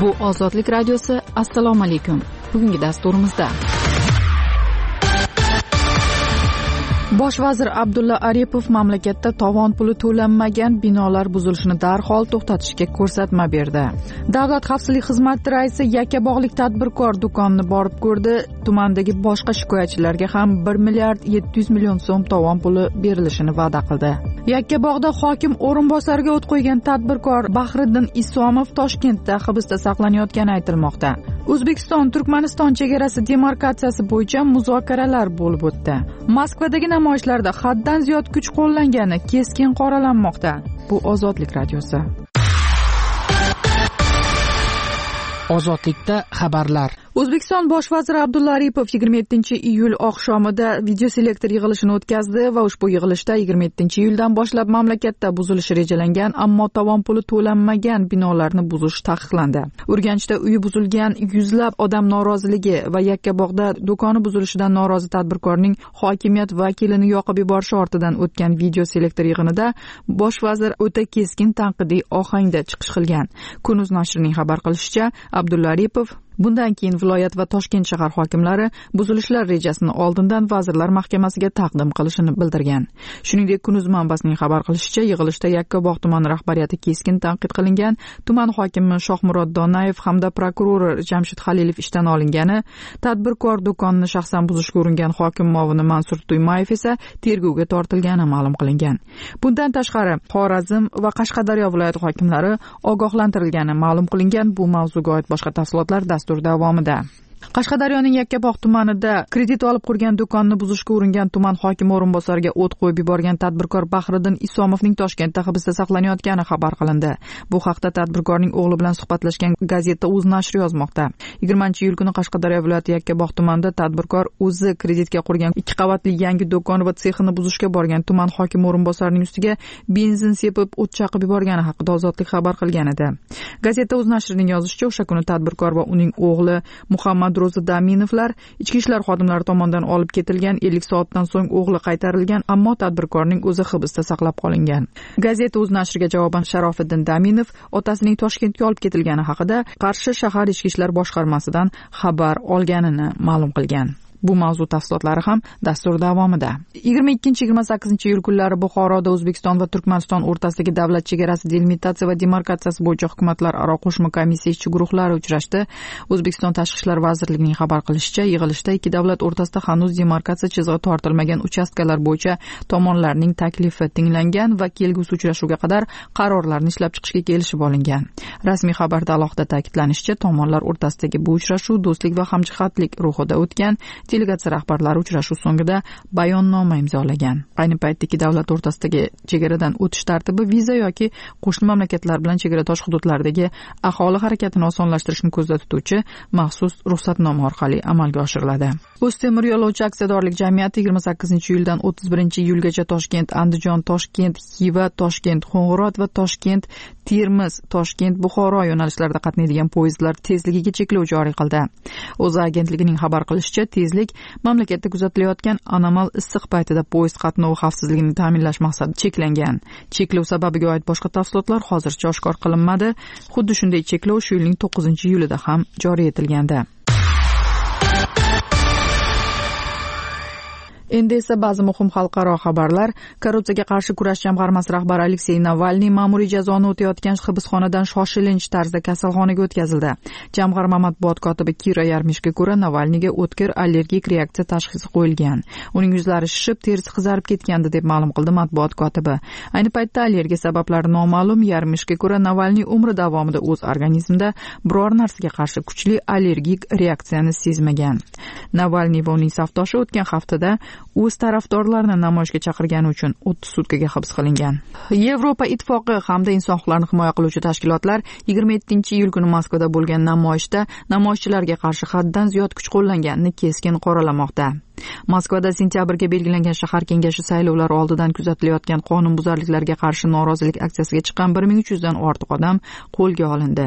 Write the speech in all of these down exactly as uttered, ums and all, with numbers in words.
Bu Ozodlik radiosi. Assalomu alaykum. Bugungi dasturimizda Bosh vazir Abdulla Aripov mamlakatda tovon puli to'lanmagan binolar buzilishini darhol to'xtatishga ko'rsatma berdi. Davlat xavfsizlik xizmati raisi Yakkabog'lik tadbirkor do'konini borib ko'rdi. Tumandagi boshqa shikoyatchilarga ham bir milliard yetti yuz million so'm tovon puli berilishini va'da qildi. Yakkabog'da hokim o'rinbosariga o't qo'ygan tadbirkor Bahriddin Isomov Toshkentda hibsda saqlanayotgani aytilmoqda. O'zbekiston Turkmaniston chegarasi demarkatsiyasi bo'yicha muzokaralar bo'lib o'tdi. Moskvadagi namoyishlarda haddan ziyod kuch qo'llangani keskin qoralanmoqda. Bu Ozodlik radiosi. Ozodlikda xabarlar. O'zbekiston bosh vaziri Abdulla Aripov yigirma yettinchi iyul oqshomida videoselektor yig'ilishini o'tkazdi va ushbu yig'ilishda yigirma yettinchi iyuldan boshlab mamlakatda buzilishi rejalangan, ammo tovon puli to'lanmagan binolarni buzish taqiqlandi. Urganchda uyi buzilgan yuzlab odam noroziligi va Yakkabog'da do'koni buzilishidan norozi tadbirkorning hokimiyat vakilini yoqib yuborishi ortidan o'tgan videoselektor yig'inida bosh vazir o'ta keskin tanqidiy ohangda chiqish qilgan. Kunuz nashrining xabar qilishicha, Abdulla Aripov bundan keyin viloyat va Toshkent shahar hokimlari buzilishlar rejasini oldindan vazirlar mahkamasiga taqdim qilishini bildirgan. Shuningdek, Kunuz manbasining xabar qilishicha, yig'ilishda Yakkabog' tumani rahbariyati keskin tanqid qilingan, tuman hokimi Shohmurod Donayev hamda prokurori Jamshid Halilov ishdan olingani, tadbirkor do'konini shaxsan buzishga uringan hokim muovini Mansur Tuymayev esa tergovga tortilgani ma'lum qilingan. Bundan tashqari, Xorazm va Qashqadaryo viloyat hokimlari ogohlantirilgani ma'lum qilingan. Bu mavzuga oid boshqa tafsilotlar dastur davomida. Qashqadaryoning Yakkabog' tumanida kredit olib qurgan do'konni buzishga uringan tuman hokimi o'rinbosariga o't qo'yib yuborgan tadbirkor Bahriddin Isomovning Toshkentda hibsda saqlanayotgani xabar qilindi. Bu haqda tadbirkorning o'g'li bilan suhbatlashgan gazeta Uz nashri yozmoqda. yigirmanchi iyul kuni Qashqadaryo viloyati Yakkabog' tumanida tadbirkor o'zi kreditga qurgan ikki qavatli yangi do'kon va sexini buzishga borgan tuman hokimi o'rinbosarining ustiga benzin sepib o't chaqib yuborgani haqida Ozodlik xabar qilgan edi. Gazeta Uz nashrining yozishicha, o'sha kuni tadbirkor va uning o'g'li Muhammad Ro'zi Daminovlar ichki ishlar xodimlari tomonidan olib ketilgan. ellik soatdan so'ng o'g'li qaytarilgan, ammo tadbirkorning o'zi hibsda saqlab qolingan. Gazeta Uz nashriga javoban Sharofiddin Daminov otasining Toshkentga olib ketilgani haqida Qarshi shahar ichki ishlar boshqarmasidan xabar olganini ma'lum qilgan. Bu mavzu tafsilotlari ham dastur davomida. yigirma ikkinchi yigirma sakkizinchi iyul kunlari Buxoroda O'zbekiston va Turkmaniston o'rtasidagi davlat chegarasi delimitatsiya va demarkatsiyasi bo'yicha hukumatlararo qo'shma komissiya ishchi guruhlari uchrashdi. O'zbekiston Tashqi ishlar vazirligining xabar qilishicha, yig'ilishda ikki davlat o'rtasida hanuz demarkatsiya chizig'i tortilmagan uchastkalar bo'yicha tomonlarning taklifi tinglangan va kelgusi uchrashuvga qadar qarorlarni ishlab chiqishga kelishib olingan. Rasmiy xabarda alohida ta'kidlanishicha, tomonlar o'rtasidagi bu uchrashuv do'stlik va hamjihatlik ruhida o'tgan. Delegatsiya rahbarlari uchrashuv so'ngida bayonnoma imzolagan. Ayni paytda ikki davlat o'rtasidagi chegaradan o'tish tartibi viza yoki qo'shni mamlakatlar bilan chegaradosh hududlardagi aholi harakatini osonlashtirishni ko'zda tutuvchi maxsus ruxsatnoma orqali amalga oshiriladi. O'ztemir yo'lovchi aksiyadorlik jamiyati yigirma sakkizinchi iyuldan o'ttiz birinchi iyulgacha Toshkent, Andijon, Toshkent, Xiva, Toshkent, Qo'ng'irot va Toshkent, Termiz, Toshkent, Buxoro yo'nalishlarida qatnaydigan poyezdlar tezligiga cheklov joriy qildi. O'za agentligining xabar qilishicha, tezlik mamlakatda kuzatilayotgan anomal issiq paytida poyezd qatnovi xavfsizligini ta'minlash maqsadida cheklangan. Cheklov sababiga oid boshqa tafsilotlar hozircha oshkor qilinmadi. Xuddi shunday cheklov shu yilning to'qqizinchi iyulida ham joriy etilgandi. Endi esa ba'zi muhim xalqaro xabarlar. Korrupsiyaga qarshi kurash jamg'armasi rahbari Aleksey Navalniy ma'muriy jazoni o'tayotgan hibsxonadan shoshilinch tarzda kasalxonaga o'tkazildi. Jamg'arma matbuot kotibi Kira Yarmishga ko'ra, Navalniyga o'tkir allergik reaksiya tashxisi qo'yilgan. Uning yuzlari shishib, terisi qizarib ketgandi deb ma'lum qildi matbuot kotibi. Ayni paytda allergiya sabablari noma'lum. Yarmishga ko'ra, Navalniy umri davomida o'z organizmida biror narsaga qarshi kuchli allergik reaksiyani sezmagan. Navalniy va uning safdoshi o'tgan haftada o'z tarafdorlarini namoyishga chaqirgani uchun o'ttiz sutkaga hibs qilingan. Yevropa ittifoqi hamda inson huquqlarini himoya qiluvchi tashkilotlar yigirma yettinchi iyul kuni Moskvada bo'lgan namoyishda namoyishchilarga qarshi haddan ziyod kuch qo'llanganini keskin qoralamoqda. Moskvada sentyabrga belgilangan shahar kengashi saylovlari oldidan kuzatilayotgan qonunbuzarliklarga qarshi norozilik aksiyasiga chiqqan bir ming uch yuzdan ortiq odam qo'lga olindi.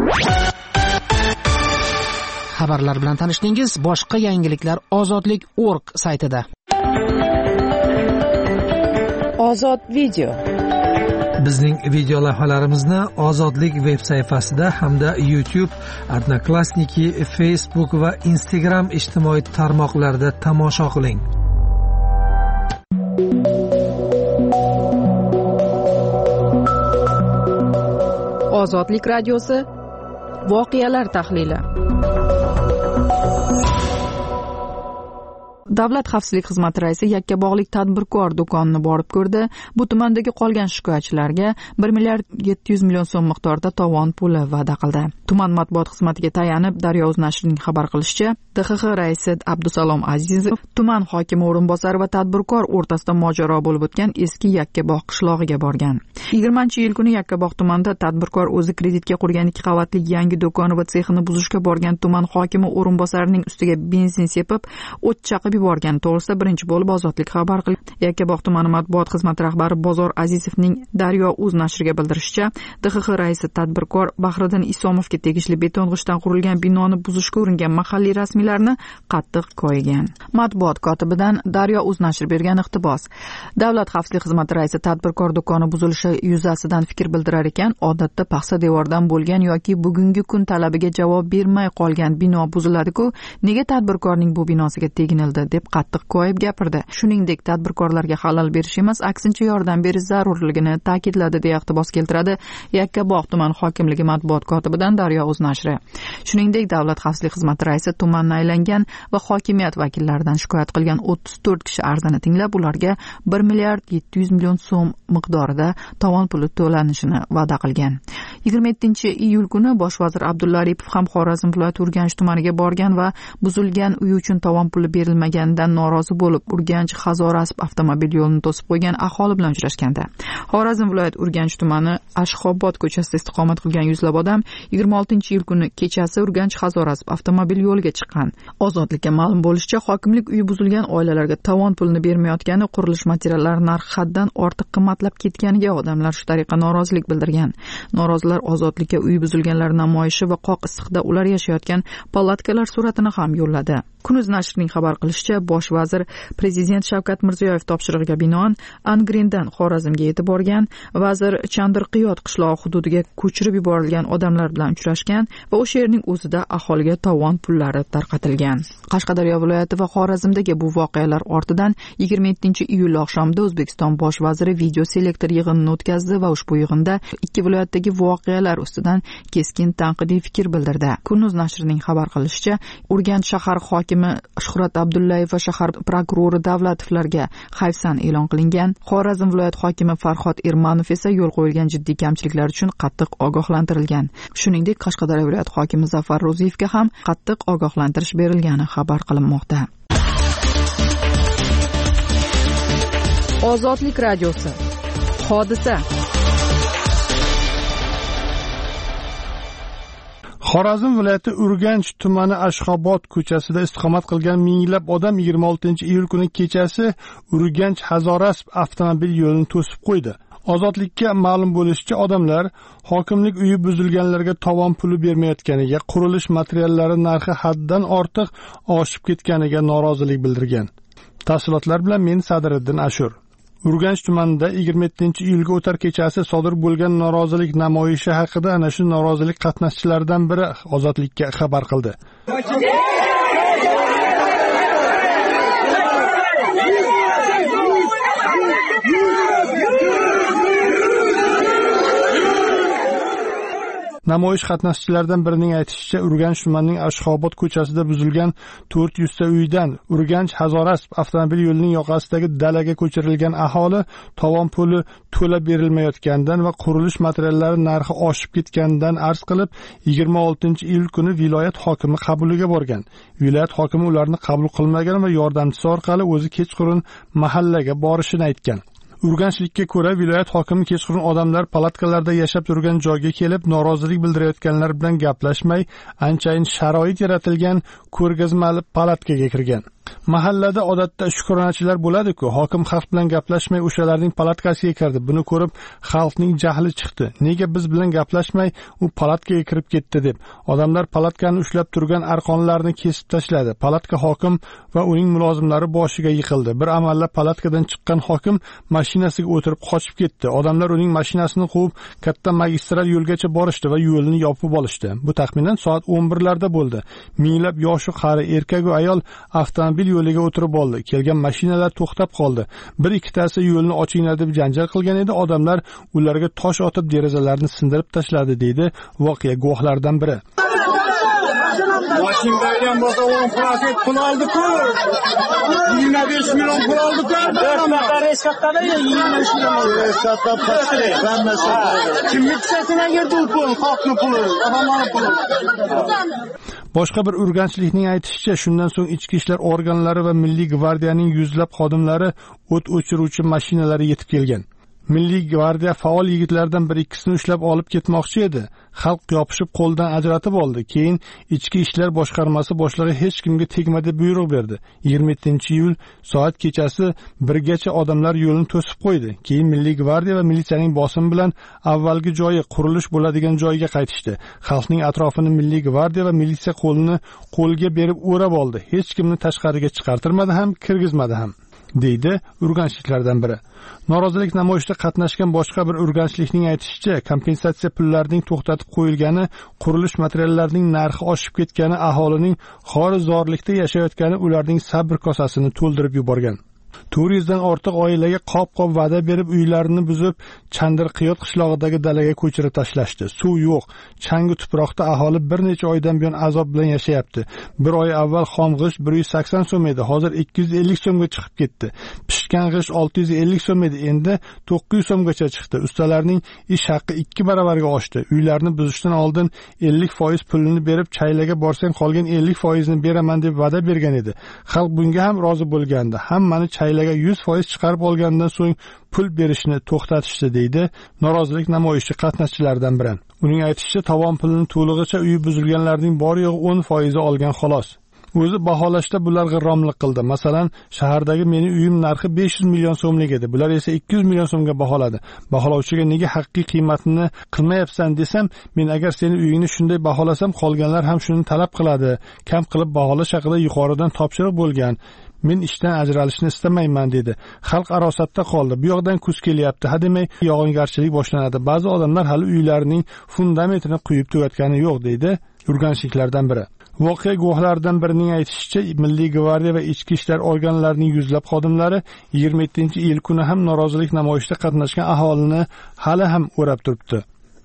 Xabarlar bilan tanishdingiz. Boshqa yangiliklar ozodlik nokta org saytida. Ozod video. Bizning video lavhalarimizni Ozodlik veb sayfasida hamda YouTube, Odnoklassniki, Facebook va Instagram ijtimoiy tarmoqlarida tomosha qiling. Ozodlik radiosi voqealar tahlili. Davlat xavfsizlik xizmati raisi Yakkabog'lik tadbirkor do'konini borib ko'rdi. Bu tumandagi qolgan shikoyatchilarga bir milliard yetti yuz million so'm miqdorida tovon puli va'da qildi. Tuman matbuot xizmatiga tayanib Daryo o'z nashrining xabar qilishicha, D X X raisi Abdusalom Azizov tuman hokimi o'rinbosari va tadbirkor o'rtasida mojaro bo'lib o'tgan eski Yakkabog' qishlog'iga borgan. yigirmanchi iyul kuni Yakkabog' tumanida tadbirkor o'zi kreditga qurgan ikki qavatli yangi do'koni va sexini buzishga borgan tuman hokimi o'rinbosarining ustiga benzin sepib, o't chaqib yuborgan to'g'risida birinchi bo'lib Ozodlik xabar qildi. Yakkabog' tumani matbuot xizmati rahbari Bozor Azizovning Daryo o'z nashriga bildirishicha, D X X raisi tadbirkor Bahriddin Isomovga tegishli beton g'ishtdan qurilgan binoni buzishga uringan mahalliy rasmiylarni qattiq koyigan. Matbuot kotibidan Daryo o'z nashri bergan iqtibos. Davlat xavfsizlik xizmati raisi tadbirkor do'koni buzilishi yuzasidan fikr bildirar ekan, odatda paxsa devordan bo'lgan yoki bugungi kun talabiga javob bermay qolgan bino buziladi-ku, nega tadbirkorning bu binosiga teginildi deb qattiq koyib gapirdi. Shuningdek, tadbirkorlarga xalal berish emas, aksincha yordam berish zarurligini ta'kidladi deya iqtibos keltiradi Yakkabog' tuman hokimligi matbuot kotibidan Daryo o'z nashri. Shuningdek, davlat xavfsizlik xizmati raisi tumanni aylangan va hokimiyat vakillaridan shikoyat qilgan o'ttiz to'rt kishi arzini tinglab, ularga bir milliard yetti yuz million so'm miqdorida tovon puli to'lanishini va'da qilgan. yigirma yettinchi iyul kuni bosh vazir Abdulla Aripov ham Xorazm viloyati Urganch tumaniga borgan va buzilgan uy uchun tovon puli berilmaganidan norozi bo'lib, Urganch Hazorasp avtomobil yo'lini to'sib qo'ygan aholi bilan uchrashgandi. Xorazm viloyati Urganch tumani Ashxobod ko'chasida istiqomat qilgan yuzlab odam yigirma oltinchi iyul kuni kechasi Urganch Hazorasp avtomobil yo'liga chiqqan. Ozodlikka ma'lum bo'lishicha, hokimlik uyi buzilgan oilalarga tovon pulini bermayotgani, qurilish materiallari narxi haddan ortiq qimmatlab ketganiga odamlar shu tariqa norozilik bildirgan. Norozilar Ozodlikka uy buzilganlar namoyishi va qoq issiqda ular yashayotgan palatkalar suratini ham yo'lladi. Kunuz nashrining xabar qilishicha, bosh vazir Prezident Shavkat Mirziyoyev topshirig'iga binoan Angrendan Xorazmga yetib borgan. Vazir Chandirqiyot qishlog'i hududiga ko'chirib yuborilgan odamlar bilan uchrashgan va o'sha yerning o'zida aholiga tovon pullari tarqatilgan. Qashqadaryo viloyati va Xorazmdagi bu voqealar ortidan yigirma yettinchi iyul oqshomida O'zbekiston bosh vaziri video selektor yig'inini o'tkazdi va ushbu yig'inda ikki viloyatdagi voqealar ustidan keskin tanqidiy fikr bildirdi. Kunuz nashrining xabar qilishicha, Urganch shahar hokimi Shuhrat Abdullayev va shahar prokurori Davlatovlarga hayfsan e'lon qilingan. Xorazm viloyat hokimi Farhod Ermanov esa yo'l qo'yilgan jiddiy kamchiliklar uchun qattiq ogohlantirilgan. Shuningdek, Qashqadaryo viloyat hokimi Zafar Ro'ziyevga ham qattiq ogohlantirish berilgani xabar qilinmoqda. Ozodlik radiosi. Hodisa. Xorazm viloyati Urganch tumani Ashxobod ko'chasida istiqomat qilgan minglab odam yigirma oltinchi iyul kuni kechasi Urganch Hazorasp avtomobil yo'lini to'sib qo'ydi. Ozodlikka ma'lum bo'lishicha, odamlar hokimlik uyi buzilganlarga tovon puli bermayotganiga, qurilish materiallari narxi haddan ortiq oshib ketganiga norozilik bildirgan. Tafsilotlar bilan men Sadiriddin Ashur. Urganch tumanida yigirma yettinchi iyulga o'tar kechasi sodir bo'lgan norozilik namoyishi haqida ana shu norozilik qatnashchilaridan biri Ozodlikka xabar qildi. Namoyish qatnashchilaridan birining aytishicha, Urganch tumanining Ashxobod ko'chasida buzilgan to'rt yuz ta uydan Urganch Hazorasp avtomobil yo'lining yoqasidagi dalaga ko'chirilgan aholi tovon puli to'lab berilmayotganidan va qurilish materiallari narxi oshib ketganidan arz qilib, yigirma oltinchi iyul kuni viloyat hokimi qabuliga borgan. Viloyat hokimi ularni qabul qilmagan va yordamchisi orqali o'zi kechqurun mahallaga borishini aytgan. Urganchlikka ko'ra, viloyat hokimi kechqurun odamlar palatkalarda yashab turgan joyga kelib, norozilik bildirayotganlar bilan gaplashmay, anchayin sharoit yaratilgan ko'rgazmali palatkaga kirgan. Mahallada odatda shukronachilar bo'ladi-ku, hokim xalq bilan gaplashmay o'shalarning palatkasiga kirdi. Buni ko'rib, xalqning jahli chiqdi. Nega biz bilan gaplashmay u palatkaga kirib ketdi deb. Odamlar palatkani ushlab turgan arqonlarni kesib tashladi. Palatka hokim va uning mulozimlari boshiga yiqildi. Bir amallab palatkadan chiqqan hokim mashinasiga o'tirib qochib ketdi. Odamlar uning mashinasini quvib, katta magistral yo'lgacha borishdi va yo'lni yopib olishdi. Bu taxminan soat o'n birlarda bo'ldi. Minglab yoshi qari erkak va ayol avtomobil yo'liga o'tirib oldi. Kelgan mashinalar to'xtab qoldi. Bir ikkitasi yo'lni ochinglar deb janjal qilgan edi. Odamlar ularga tosh otib derazalarni sindirib tashladi, deydi voqea guvohlaridan biri. Mashinlardan bo'lsa o'n profit pul oldi-ku. yigirma besh million pul oldi-ku. Nafar eskatda yigirma besh million eskatda pastri. Kim miksasini yerda pul, xalqning puli, odamlarning puli. Boshqa bir urganchlikning aytishicha, shundan so'ng ichki ishlar organlari va Milliy gvardiyaning yuzlab xodimlari o't o'chiruvchi mashinalari yetib kelgan. Milliy gvardiya faol yigitlardan bir ikkisini ushlab olib ketmoqchi edi. Xalq yopishib qo'ldan ajratib oldi. Keyin ichki ishlar boshqarmasi boshlig'i hech kimga tegma deb buyruq berdi. yigirma yettinchi iyul soat kechasi birgacha odamlar yo'lni to'sib qo'ydi. Keyin Milliy gvardiya va militsiyaning bosimi bilan avvalgi joyi, qurilish bo'ladigan joyga qaytishdi. Xalqning atrofini Milliy gvardiya va militsiya qo'lini qo'lga berib o'rab oldi. Hech kimni tashqariga chiqartirmadi ham, kirgizmadi ham, deydi urganchliklardan biri. Norozilik namoyishida qatnashgan boshqa bir urganchlikning aytishicha, kompensatsiya pullarining to'xtatib qo'yilgani, qurilish materiallarining narxi oshib ketgani, aholining xorizorlikda yashayotgani ularning sabr kosasini to'ldirib yuborgan. to'rt yuz dan ortiq oilaga qop-qop va'da berib, uylarini buzib, Chandirqiyot qishlog'idagi dalaga ko'chirib tashlashdi. Suv yo'q. Changi tuproqda aholi bir necha oydan buyon azob bilan yashayapti. Bir oy avval xom g'isht bir yuz sakson so'm edi, hozir ikki yuz ellik so'mga chiqib ketdi. Pishgan g'isht olti yuz ellik so'm edi, endi to'qqiz yuz so'mgacha chiqdi. Ustalarning ish haqqi ikki baravarga oshdi. Uylarni buzishdan oldin ellik foiz pulini berib, chaylaga borsang qolgan ellik foizini beraman deb va'da bergan edi. Xalq bunga ham rozi bo'lgandi. Hammani chaylaga yuz foiz chiqarib olgandan so'ng pul berishni to'xtatishdi, deydi norozilik namoyishi qatnashchilaridan biri. Uning aytishicha, tovon pulini to'lig'icha uyi buzilganlarning bor yo'g'i o'n foiz olgan xolos. O'zi baholashda bular g'irromlik qildi. Masalan, shahardagi meni uyim narxi besh yuz million so'mlik edi. Bular esa ikki yuz million so'mga baholadi. Baholovchiga nega haqiqiy qiymatini qilmayapsan desam, men agar seni uyingni shunday baholasam, qolganlar ham shuni talab qiladi. Kam qilib baholash haqida yuqoridan topshiriq bo'lgan. Men ishdan ajralishni istamayman, dedi. Xalq arosatda qoldi. Bu yoqdan kuz kelyapti, hademay yog'ingarchilik boshlanadi. Ba'zi odamlar hali uylarining fundamentini quyib tugatgani yo'q, deydi urganchliklardan biri. Voqea guvohlaridan birining aytishicha, Milliy gvardiya va ichki ishlar organlarining yuzlab xodimlari yigirma yettinchi iyul kuni ham norozilik namoyishida qatnashgan aholini hali ham o'rab turibdi.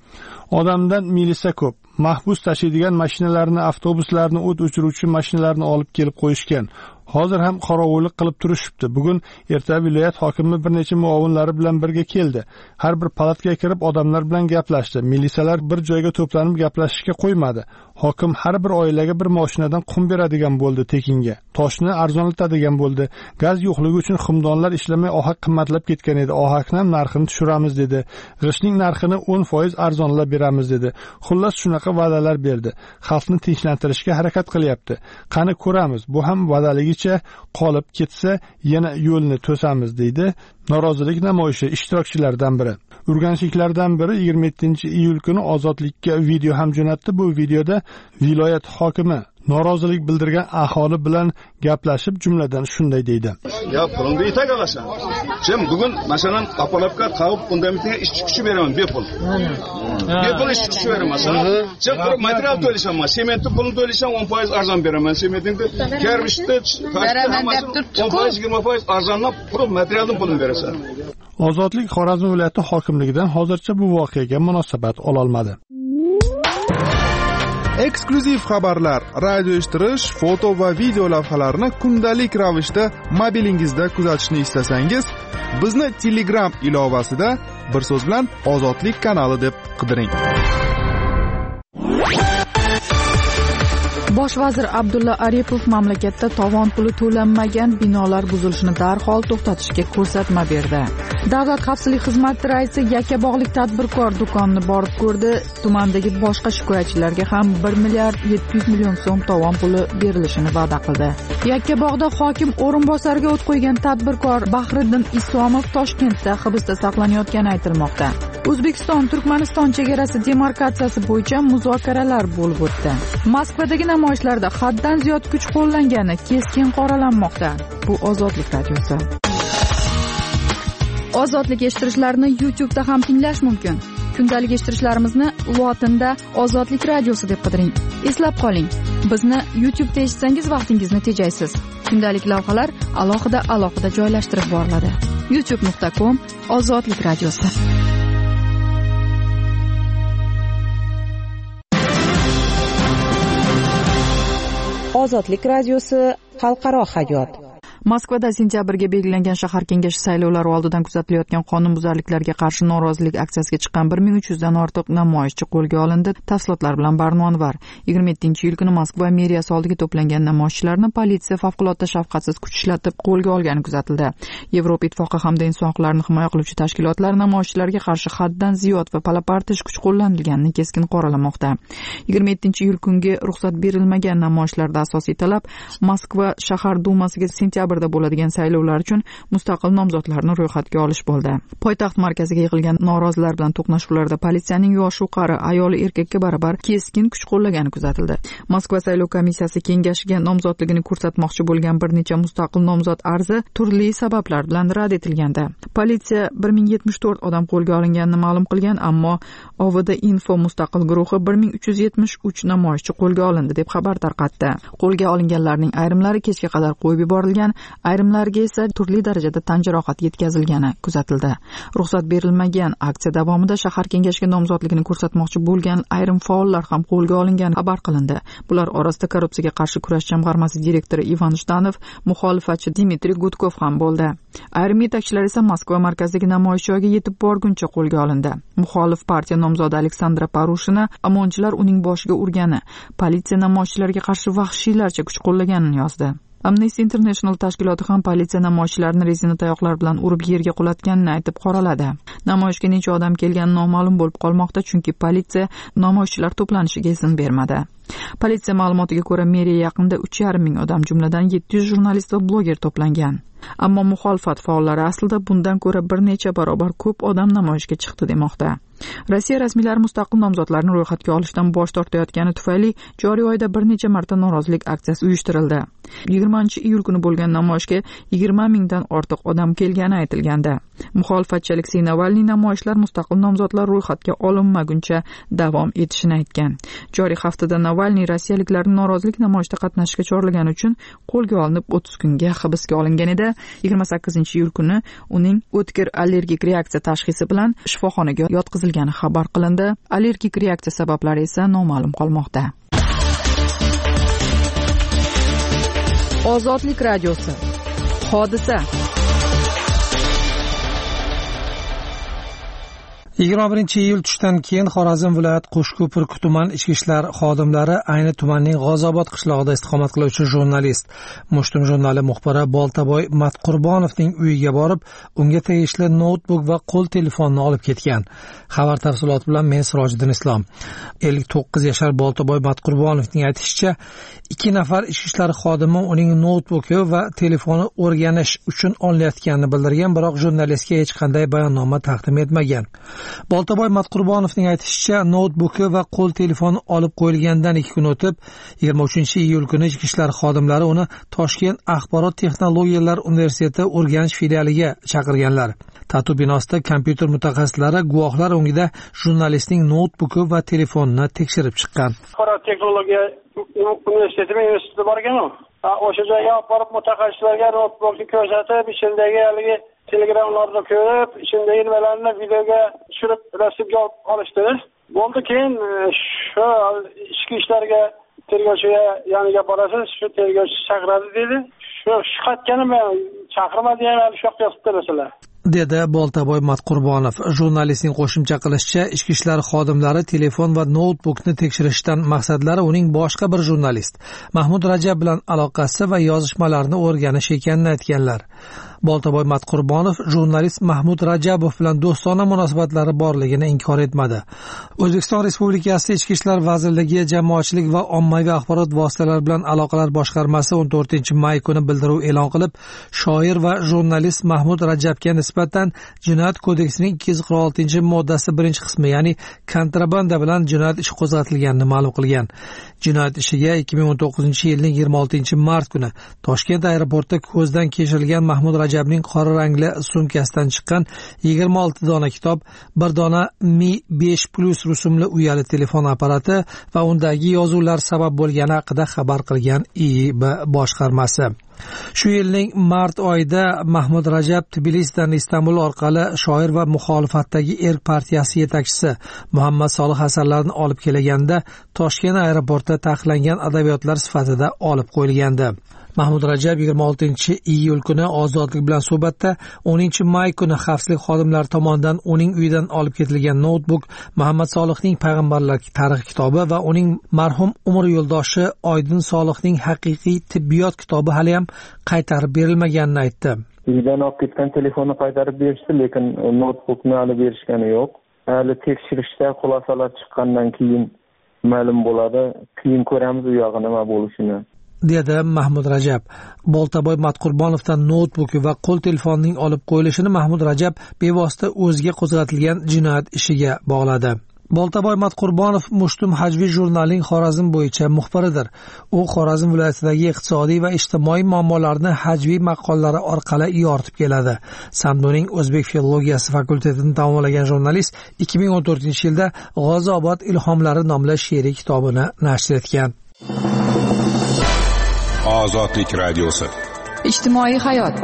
Odamdan milisa ko'p. Mahbus tashiydigan mashinalarni, avtobuslarni, o't o'chiruvchi mashinalarni olib kelib qo'yishgan. Hozir ham qorovullik qilib turishibdi. Bugun erta viloyat hokimi bir necha muovinlari bilan birga keldi. Har bir palatga kirib odamlar bilan gaplashdi. Milisalar bir joyga to'planib gaplashishga qo'ymadi. Hokim har bir oilaga bir mashinadan qum beradigan bo'ldi tekinga. Toshni arzonlatadigan bo'ldi. Gaz yo'qligi uchun xumdonlar ishlamay ohak qimmatlab ketgan edi. Ohakni ham narxini tushiramiz, dedi. G'ishtning narxini o'n foiz arzonlab beramiz, dedi. Xullas shunaqa va'dalar berdi. Xalqni tinchlantirishga harakat qilyapti. Qani ko'ramiz. Bu ham va'daligicha qolib ketsa, yana yo'lni to'samiz, deydi norozilik namoyishi ishtirokchilaridan biri. Urganchliklardan biri yigirma yettinchi iyul kuni Ozodlikka video ham jo'natdi. Bu videoda viloyat hokimi norozilik bildirgan aholi bilan gaplashib, jumladan shunday deydi. Ya pulingni yetak olasan. Sen bugun masalan Apolovka qavib fundamentiga ishchi kuchi beraman, bepul. Bepul ishchi kuchi beraman. Sen material to'laysanmi? Sementni pulini to'laysan o'n foiz arzon beraman. Sementni kermishni, o'n foiz yigirma foiz arzonlab pul materialdan pulini berasan. Ozodlik Xorazm viloyati hokimligidan hozircha bu voqeaga munosabat ola olmadi. Eksklyuziv xabarlar, radio eshittirish, foto va video lavhalarni kundalik ravishda mobilingizda kuzatishni istasangiz, bizni Telegram ilovasida bir so'z bilan Ozodlik kanali deb qidiring. Bosh vazir Abdulla Aripov mamlakatda tovon puli to'lanmagan binolar buzilishini darhol to'xtatishga ko'rsatma berdi. Davlat xavfsizlik xizmati raisi Yakkabog'lik tadbirkor do'konini borib ko'rdi. Tumandagi boshqa shikoyatchilarga ham bir milliard yetti yuz million so'm tovon puli berilishini va'da qildi. Yakkabog'da hokim o'rinbosariga o't qo'ygan tadbirkor Bahriddin Isomov Toshkentda hibsda saqlanayotgani aytilmoqda. O'zbekiston-Turkmaniston chegarasi demarkatsiyasi bo'yicha muzokaralar bo'lib o'tdi. Moskvadagi namoyishlarda haddan ziyod kuch qo'llangani keskin qoralanmoqda. Bu Ozodlik radiosi. Ozodlik eshittirishlarini YouTube'da ham tinglash mumkin. Kundalik eshittirishlarimizni lotinda Ozodlik radiosi deb qidiring. Eslab qoling, bizni YouTube'da eshitsangiz vaqtingizni tejaysiz. Kundalik lavhalar alohida alohida joylashtirib boriladi. youtube nuqta com Ozodlik radiosi. Ozodlik radiosi xalqaro hayot. Moskvada sentyabrga belgilangan shahar kengashi saylovlari oldidan kuzatilayotgan qonunbuzarliklarga qarshi norozilik aksiyasiga chiqqan bir ming uch yuz dan ortiq namoyishchi qo'lga olindi. Tafsilotlar bilan Barnon var. yigirma yettinchi iyul kuni Moskva meriyasi oldiga to'plangan namoyishchilarni politsiya favqulodda shafqatsiz kuch ishlatib qo'lga olgani kuzatildi. Yevropa ittifoqi hamda inson huquqlarini himoya qiluvchi tashkilotlar namoyishchilarga qarshi haddan ziyod va palapartish kuch qo'llanilganini keskin qoralamoqda. yigirma yettinchi iyul kungi ruxsat berilmagan namoyishlarda asosiy talab Moskva shahar dumasiga sentyabr bo'ladigan saylovlar uchun mustaqil nomzodlarni ro'yxatga olish bo'ldi. Poytaxt markaziga yig'ilgan norozilar bilan to'qnashuvlarda politsiyaning yoshi qari ayoli erkakka barabar keskin kuch qo'llagani kuzatildi. Moskva saylov komissiyasi kengashiga nomzodligini ko'rsatmoqchi bo'lgan bir necha mustaqil nomzod arzi turli sabablar bilan rad etilgandi. Politsiya bir ming yetmish to'rt odam qo'lga olinganini ma'lum qilgan, ammo O V D Info mustaqil guruhi bir ming uch yuz yetmish uch namoyishchi qo'lga olindi deb xabar tarqatdi. Qo'lga olinganlarning ayrimlari kechga qadar qo'yib yuborilgan, ayrimlarga esa turli darajada tan jarohati yetkazilgani kuzatildi. Ruxsat berilmagan aksiya davomida shahar kengashiga nomzodligini ko'rsatmoqchi bo'lgan ayrim faollar ham qo'lga olingani xabar qilindi. Bular orasida korrupsiyaga qarshi kurash jamg'armasi direktori Ivan Shtanov, muxolifatchi Dmitriy Gudkov ham bo'ldi. Ayrim yetakchilar esa Moskva markazidagi namoyish joyiga yetib borguncha qo'lga olindi. Muxolif partiya nomzodi Aleksandra Parushina omonchilar uning boshiga urgani, politsiya namoyishchilarga qarshi vahshiylarcha kuch qo'llaganini yozdi. Amnesty International tashkiloti ham politsiya namoyishchilarni rezina tayoqlar bilan urib yerga qulatganini aytib qoraladi. Namoyishga necha odam kelgani noma'lum bo'lib qolmoqda, chunki politsiya namoyishchilar to'planishiga izn bermadi. Politsiya ma'lumotiga ko'ra, meriya yaqinida uch yarim ming odam, jumladan yetti yuz jurnalist va bloger to'plangan. Ammo muxolifat faollari aslida bundan ko'ra bir necha barobar ko'p odam namoyishga chiqdi demoqda. Rossiya rasmiylari mustaqil nomzodlarni ro'yxatga olishdan bosh tortayotgani tufayli joriy oyda bir necha marta norozilik aksiyasi uyushtirildi. yigirmanchi iyul kuni bo'lgan namoyishga yigirma mingdan ortiq odam kelgani aytilgandi. Muxolifatchi Aleksey Navalniy namoyishlar mustaqil nomzodlar ro'yxatga olinmaguncha davom etishini aytgan. Joriy haftada Navalniy rossiyaliklarni norozilik namoyishida qatnashishga chorlagani uchun qo'lga olinib o'ttiz kunga hibsga olingan edi. yigirma sakkizinchi iyul kuni uning o'tkir allergik reaksiya tashxisi bilan shifoxonaga yotqizilgani xabar qilindi. Allergik reaksiya sabablari esa noma'lum qolmoqda. Ozodlik radiosi. Hodisa. yigirma birinchi iyul tushdan keyin Xorazm viloyat Qo'shko'pir tuman ichki ishlar xodimlari ayni tumanning G'ozobod qishlog'ida istiqomat qiluvchi jurnalist, Mushtum jurnali muxbiri Boltaboy Matqurbonovning uyiga borib, unga tegishli noutbuk va qo'l telefonini olib ketgan. Xabar tafsiloti bilan men Sirojiddin Islom. ellik to'qqiz yashar Boltaboy Matqurbonovning aytishicha, ikki nafar ichki ishlar xodimi uning noutbuki va telefoni o'rganish uchun olinayotganini bildirgan, biroq jurnalistga hech qanday bayonnoma taqdim etmagan. Boltaboy Matqurbonovning aytishicha, noutbuki va qo'l telefoni olib qo'yilgandan ikki kun o'tib, yigirma uchinchi iyul kuni ichki ishlar xodimlari uni Toshkent axborot texnologiyalari universiteti Urganch filialiga chaqirganlar. Tatu binosida kompyuter mutaxassislari guvohlar o'ngida jurnalistning noutbuki va telefonini tekshirib chiqqan. Axborot texnologiya universitetiga universitetga borgan-ku. O'sha joyga olib borib mutaxassislarga noutbukni ko'rsatib, ichindagi haligi telegramlarni ko'rib, ichindagi nimalarni videoga tushirib rasmga olishdi. Bo'ldi, keyin shu ichki ishlarga tergovchiga yoniga borasiz, shu tergovchi chaqiradi dedi. Shu chiqatganim men chaqirmadi, yana shu yoqqa yotibdi masalan. dedi Boltaboy Matqurbonov. Jurnalistning qo'shimcha qilishicha, ichki ishlar xodimlari telefon va noutbukni tekshirishdan maqsadlari uning boshqa bir jurnalist Mahmud Rajab bilan aloqasi va yozishmalarini o'rganish ekanini aytganlar. Boltaboy Matqurbonov jurnalist Mahmud Rajabov bilan do'stona munosabatlari borligini inkor etmadi. O'zbekiston Respublikasi Ichki ishlar vazirligi Jamoatchilik va ommaviy axborot vositalari bilan aloqalar boshqarmasi o'n to'rtinchi may kuni bildiruv e'lon qilib, shoir va jurnalist Mahmud Rajabga nisbatan nisbatan Jinoyat kodeksining ikki yuz qirq oltinchi moddasi birinchi qismi, ya'ni kontrabanda bilan jinoyat ishi qo'zg'atilganini ma'lum qilgan. Jinoyat ishiga ikki ming o'n to'qqizinchi yilning yigirma oltinchi mart kuni Toshkent aeroportida ko'zdan kechirilgan Mahmud Rajabning qora rangli sumkasidan chiqqan yigirma olti dona kitob, bir dona Mi besh plus rusumli uyali telefon apparati va undagi yozuvlar sabab bo'lgani haqida xabar qilgan I I B boshqarmasi. Shu yilning mart oyida Mahmud Rajab Tbilisidan Istanbul orqali shoir va muxolifatdagi Erk partiyasi yetakchisi Muhammad Solih asarlarini olib kelganda Toshkent aeroportida taqiqlangan adabiyotlar sifatida olib qo'yilgandi. Mahmud Rajab yigirma oltinchi iyul kuni Ozodlik bilan suhbatda o'ninchi may kuni xavfsizlik xodimlari tomonidan uning uyidan olib ketilgan noutbuk, Muhammad Solihning Payg'ambarlar tarixi kitobi va uning marhum umr yo'ldoshi Oydin Solihning haqiqiy tibbiyot kitobi hali ham qaytarib berilmaganini aytdi. Uydan olib ketgan telefonni qaytarib berishdi, lekin noutbukni hali berishgani yo'q. Hali tekshirishda xulosalar chiqqandan keyin ma'lum bo'ladi. Keyin ko'ramiz u yog'i nima bo'lishini. dedi Mahmud Rajab. Boltaboy Matqurbonovdan noutbuk va qo'l telefonining olib qo'yilishini Mahmud Rajab bevosita o'ziga qo'zg'atilgan jinoyat ishiga bog'ladi. Boltaboy Matqurbonov Mushtum Hajviy jurnalining Xorazm bo'yicha muxbiridir. U Xorazm viloyatidagi iqtisodiy va ijtimoiy muammolarni Hajviy maqollari orqali yoritib keladi. Samdonning O'zbek filologiyasi fakultetini tamomlagan jurnalist ikki ming o'n to'rtinchi yilda G'oziobod ilhomlari nomli she'riy kitobini nashr etgan. Ozodlik radiosi. Ijtimoiy hayot.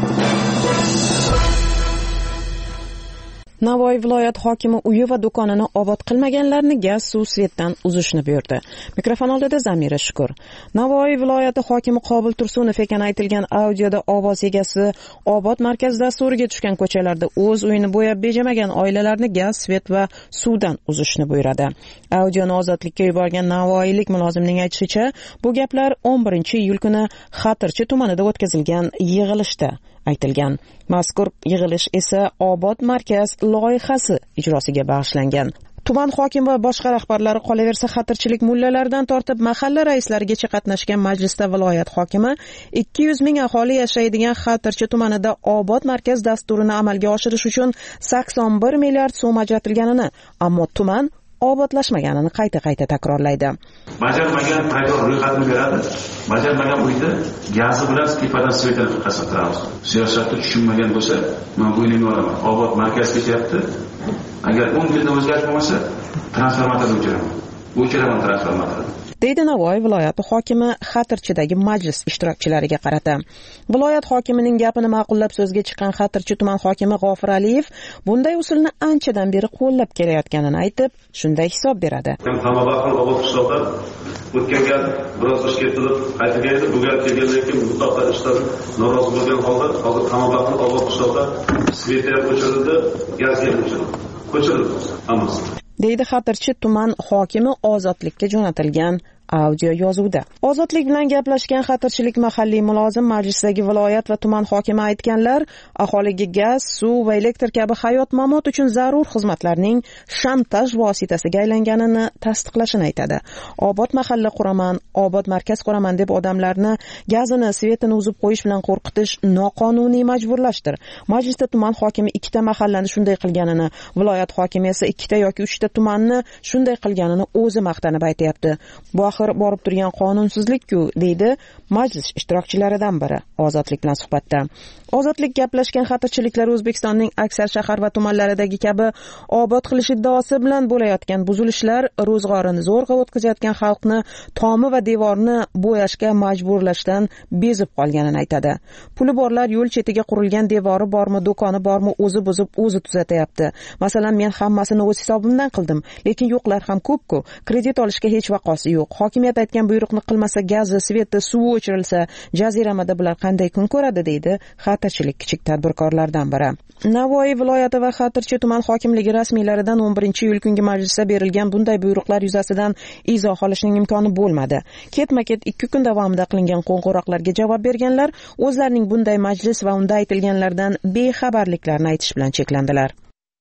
Navoiy viloyat hokimi uyi va do'konini obod qilmaganlarni gaz, suv, svetdan uzishni buyurdi. Mikrofon oldida Zamira Shukur. Navoiy viloyati hokimi Qobil Tursunov ekan aytilgan audioda ovoz egasi obod markaz dasturiga tushgan ko'chalarda o'z uyini bo'yab bejamagan oilalarni gaz, svet va suvdan uzishni buyuradi. Audioni ozodlikka yuborgan navoiylik mulozimning aytishicha, bu gaplar o'n birinchi iyul kuni Xatirchi tumanida o'tkazilgan yig'ilishda aytilgan. Mazkur yig'ilish esa obod markaz loyihasi ijrosiga bag'ishlangan. Tuman hokimi va boshqa rahbarlari qolaversa xatirchilik mullalaridan tortib mahalla raislarigacha qatnashgan majlisda viloyat hokimi ikki yuz ming aholi yashaydigan Xatirchi tumanida obod markaz dasturini amalga oshirish uchun sakson bir milliard so'm ajratilganini, ammo tuman obodlashmaganini qayta-qayta takrorlaydi. Bajarmagan maydon ro'yxatini beradi. Bajarmagan uyda gazi bilan tepadan svetini qasattiramiz. Siyosatni tushunmagan bo'lsa, men bo'ynimga olaman. Obod markaz ketyapti. Agar o'n yilda o'zgarish bo'lmasa, transformatorni o'chiraman. O'chiraman transformatorni. deydi Navoiy viloyati hokimi Xatirchidagi majlis ishtirokchilariga qarata. Viloyat hokimining gapini ma'qullab so'zga chiqqan Xatirchi tuman hokimi G'ofir Aliyev bunday usulni anchadan beri qo'llab kelayotganini aytib, shunday hisob beradi. Hamabaqul obod qishloqda o'tgan gal biroz ish ketilib qaytgan edi, bu gal kelgandan keyin mutlaqo ishdan norozi bo'lgan holda hozir Hamabaqul obod qishloqda sveti o'chirildi, gaz ham o'chirildi. O'chirildi hammasi. deydi Xatirchi tuman hokimi ozodlikka jo'natilgan audio yozuvda. Ozodlik bilan gaplashgan Xatirchilik mahalliy mulozim majlisdagi viloyat va tuman hokimi aytganlar aholiga gaz, suv va elektr kabi hayot-mamot uchun zarur xizmatlarning shantaj vositasiga aylanganini tasdiqlashini aytadi. Obod mahalla quraman, obod markaz quraman deb odamlarni gazini, svetini uzib qo'yish bilan qo'rqitish noqonuniy majburlashdir. Majlisda tuman hokimi ikkita mahallani shunday qilganini, viloyat hokimi esa ikkita yoki uchta tumanni shunday qilganini o'zi maqtanib aytayapti. Bu borib turgan qonunsizlik-ku, deydi majlis ishtirokchilaridan biri Ozodlik bilan suhbatda. Ozodlik gaplashgan xatirchiliklar O'zbekistonning aksar shahar va tumanlaridagi kabi obod qilish iddaosi bilan bo'layotgan buzilishlar ro'zg'orini zo'rg'a o'tkazayotgan xalqni tomi va devorni bo'yashga majburlashdan bezib qolganini aytadi. Puli borlar yo'l chetiga qurilgan devori bormi, do'koni bormi o'zi buzib, o'zi tuzatyapti. Masalan, men hammasini o'z hisobimdan qildim, lekin yo'qlar ham ko'p-ku. Kredit olishga hech vaqosi yo'q. Hokimiyat aytgan buyruqni qilmasa, gazi, sveti, suvi o'chirilsa, jaziramada bular qanday kun ko'radi, deydi Xatirchilik kichik tadbirkorlardan biri. Navoiy viloyati va Xatirchi tuman hokimligi rasmiylaridan o'n birinchi iyul kungi majlisda berilgan bunday buyruqlar yuzasidan izoh olishning imkoni bo'lmadi. Ketma-ket ikki kun davomida qilingan qo'ng'iroqlarga javob berganlar o'zlarining bunday majlis va unda aytilganlardan bexabarliklarini aytish bilan cheklandilar.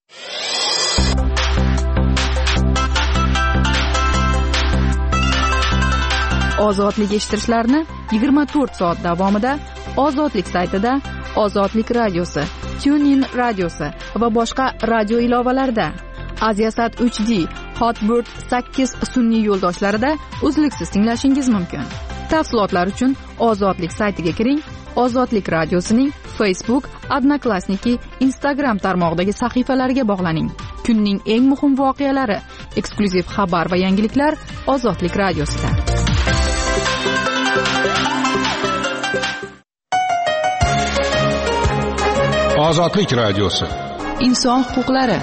Ozodlik eshittirishlarni yigirma to'rt soat davomida Ozodlik saytida, Ozodlik radiosi TuneIn radiosi va boshqa radio ilovalarda. Aziasat uch D, Hotbird sakkiz sun'iy yo'ldoshlarida uzluksiz tinglashingiz mumkin. Tafsilotlar uchun Ozodlik saytiga kiring. Ozodlik radiosining Facebook, Odnoklassniki, Instagram tarmog'idagi sahifalariga bog'laning. Kunning eng muhim voqealari, eksklyuziv xabar va yangiliklar Ozodlik radiosida. Ozodlik radiosi. Inson huquqlari.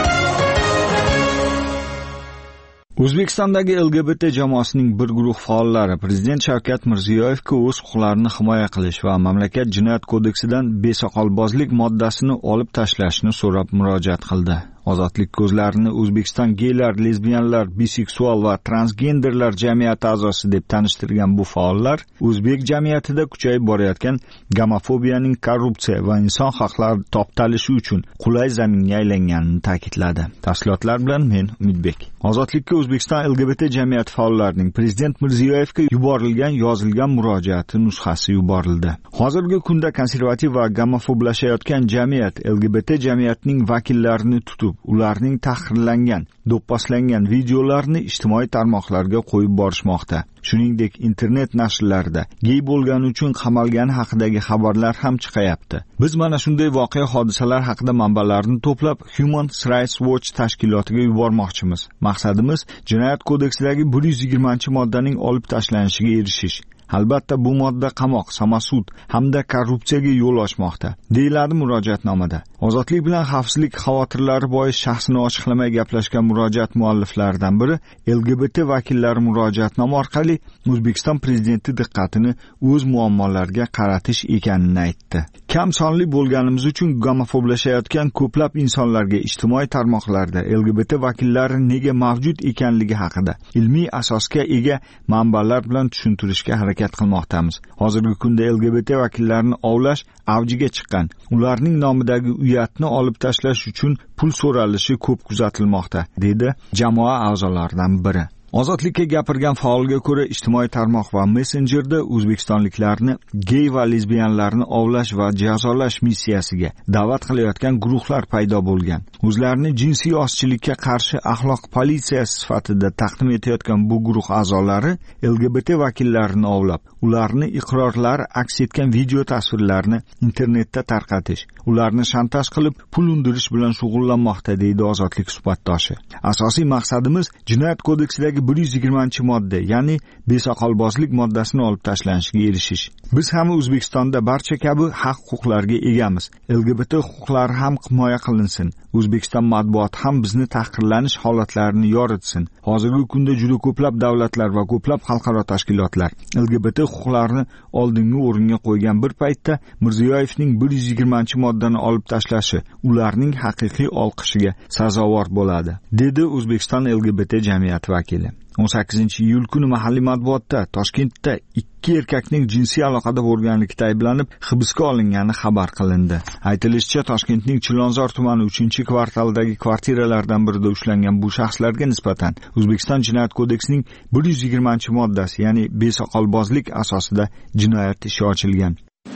O'zbekistondagi L G B T jamoasining bir guruh faollari Prezident Shavkat Mirziyoyevga o'z huquqlarini himoya qilish va mamlakat jinoyat kodeksidan besoqolbozlik moddasini olib tashlashni so'rab murojaat qildi. Ozodlik ko'zlarini O'zbekiston geylar, lesbiyanlar, biseksual va transgenderlar jamiyati a'zosi deb tanishtirgan bu faollar o'zbek jamiyatida kuchayib borayotgan gomofobiyaning korrupsiya va inson haqlari toptalishi uchun qulay zaminga aylanganini ta'kidladi. Tafsilotlar bilan men Umidbek. Ozodlikka O'zbekiston L G B T jamiyati faollarining Prezident Mirziyoyevga yuborilgan yozilgan murojaati nusxasi yuborildi. Hozirgi kunda konservativ va gomofoblashayotgan jamiyat L G B T jamiyatining vakillarini tutib ularning tahqirlangan, do'pposlangan videolarini ijtimoiy tarmoqlarga qo'yib borishmoqda. Shuningdek, internet nashrlarida gey bo'lgani uchun qamalgani haqidagi xabarlar ham chiqayapti. Biz mana shunday voqea hodisalar haqida manbalarni to'plab Human Rights Watch tashkilotiga yubormoqchimiz. Maqsadimiz Jinoyat kodeksidagi bir yuz yigirmanchi moddaning olib tashlanishiga erishish. Albatta bu modda qamoq, samasud hamda korrupsiyaga yo'l ochmoqda, deyiladi murojaatnomada. Ozodlik bilan xavfsizlik xavotirlari bois shaxsini ochiqlamay gaplashgan murojaat mualliflaridan biri L G B T vakillari murojaatnoma orqali O'zbekiston prezidenti diqqatini o'z muammolariga qaratish ekanini aytdi. Kam sonli bo'lganimiz uchun gomofoblashayotgan ko'plab insonlarga ijtimoiy tarmoqlarda L G B T vakillari nega mavjud ekanligi haqida ilmiy asosga ega manbalar bilan tushuntirishga harakat qilmoqdamiz. Hozirgi kunda L G B T vakillarini ovlash avjiga chiqqan. Ularning nomidagi uyatni olib tashlash uchun pul so'ralishi ko'p kuzatilmoqda, dedi jamoa a'zolaridan biri. Ozodlikka gapirgan faolga ko'ra ijtimoiy tarmoq va messenjerda o'zbekistonliklarni gey va lesbiyanlarni ovlash va jazolash missiyasiga da'vat qilayotgan guruhlar paydo bo'lgan. O'zlarini jinsiy ozchilikka qarshi axloq politsiyasi sifatida taqdim etayotgan bu guruh a'zolari L G B T vakillarini ovlab, ularni iqrorlari aks etgan video tasvirlarni internetda tarqatish, ularni shantaj qilib pul undirish bilan shug'ullanmoqda, deydi Ozodlik suhbatdoshi. Asosiy maqsadimiz Jinoyat kodeksidagi bir yuz yigirmanchi modda, ya'ni besoqolbozlik moddasini olib tashlanishiga erishish. Biz ham O'zbekistonda barcha kabi haq-huquqlarga egamiz. L G B T huquqlari ham himoya qilinsin. O'zbekiston matbuoti ham bizni tahqirlanish holatlarini yoritsin. Hozirgi kunda juda ko'plab davlatlar va ko'plab xalqaro tashkilotlar L G B T huquqlarini oldingi o'ringa qo'ygan bir paytda Mirziyoyevning bir yuz yigirmanchi moddani olib tashlashi ularning haqiqiy olqishiga sazovor bo'ladi, dedi O'zbekiston L G B T jamiyati vakili. o'n sakkizinchi iyul kuni mahalliy matbuotda Toshkentda ikki erkakning jinsiy aloqada bo'lganlikda ayblanib hibsga olingani xabar qilindi. Aytilishicha, Toshkentning Chilonzor tumani uchinchi kvartaldagi kvartiralardan birida ushlangan bu shaxslarga nisbatan O'zbekiston Jinoyat kodeksining bir yuz yigirmanchi moddasi, ya'ni besoqolbozlik asosida jinoyat ishi ochilgan.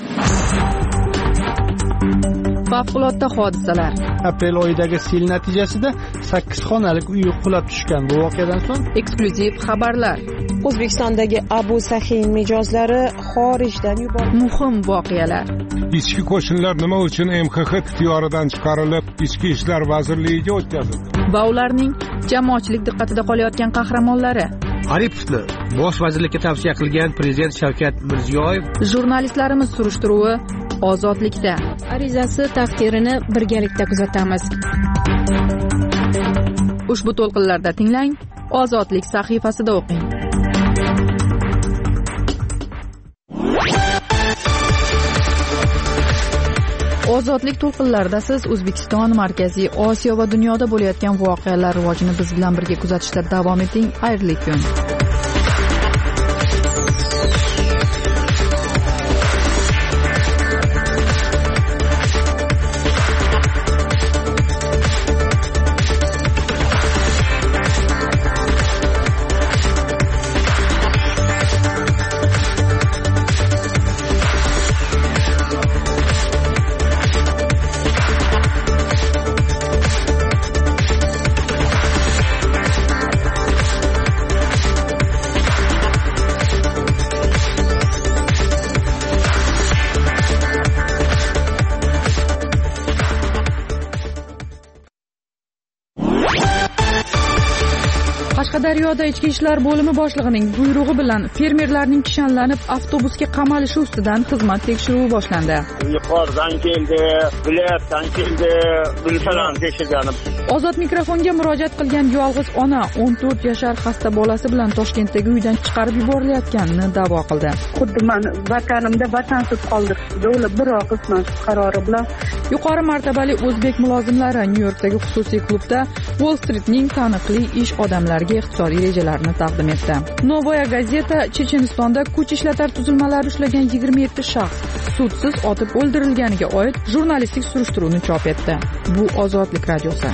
Favqulodda hodisalar. Aprel oyidagi sel natijasida sakkiz xonalik uy qulab tushgan. Bu voqeadan so'ng eksklyuziv xabarlar. O'zbekistondagi Abu Sahin mijozlari xorijdan yuborildi. Muhim voqealar. Ichki qo'shinlar nima uchun M X X ixtiyoridan chiqarilib, Ichki ishlar vazirligiga o'tkazildi? Va ularning jamoatchilik diqqatida qolayotgan qahramonlari. Aripovni bosh vazirlikka tavsiya qilgan Prezident Shavkat Mirziyoyev. Jurnalistlarimiz surishtiruvi Ozodlikda. Arizasi taqdirini birgalikda kuzatamiz. Ushbu to'lqinlarda tinglang, Ozodlik sahifasida o'qing. Ozodlik to'lqinlarida siz O'zbekiston, Markaziy Osiyo va dunyoda bo'layotgan voqealar rivojini biz bilan birga kuzatishda davom eting. Xayrli kun. Qashqadaryoda Ichki ishlar bo'limi boshlig'ining buyrug'i bilan fermerlarning kishanlanib avtobusga qamalishi ustidan xizmat tekshiruvi boshlandi. Yuqoridan keldi, viloyatdan keldi, bilsalar tekshirgani. Ozod mikrofonga murojaat qilgan yolg'iz ona o'n to'rt yashar xasta bolasi bilan Toshkentdagi uydan chiqarib yuborilayotganini da'vo qildi. Xuddi men vatanimda vatansiz qoldirishdi. Ular bir qismat qarori bilan yuqori martabali o'zbek mulozimlari Nyu-Yorkdagi xususiy klubda Wall Streetning taniqli ish odamlariga iqtisodiy rejalarini taqdim etdi. Novoya gazeta Chechenistonda kuch ishlatar tuzilmalari ushlagan yigirma yetti shaxs sudsiz otib o'ldirilganiga oid jurnalistik surishtiruvni chop etdi. Bu Ozodlik radiosi.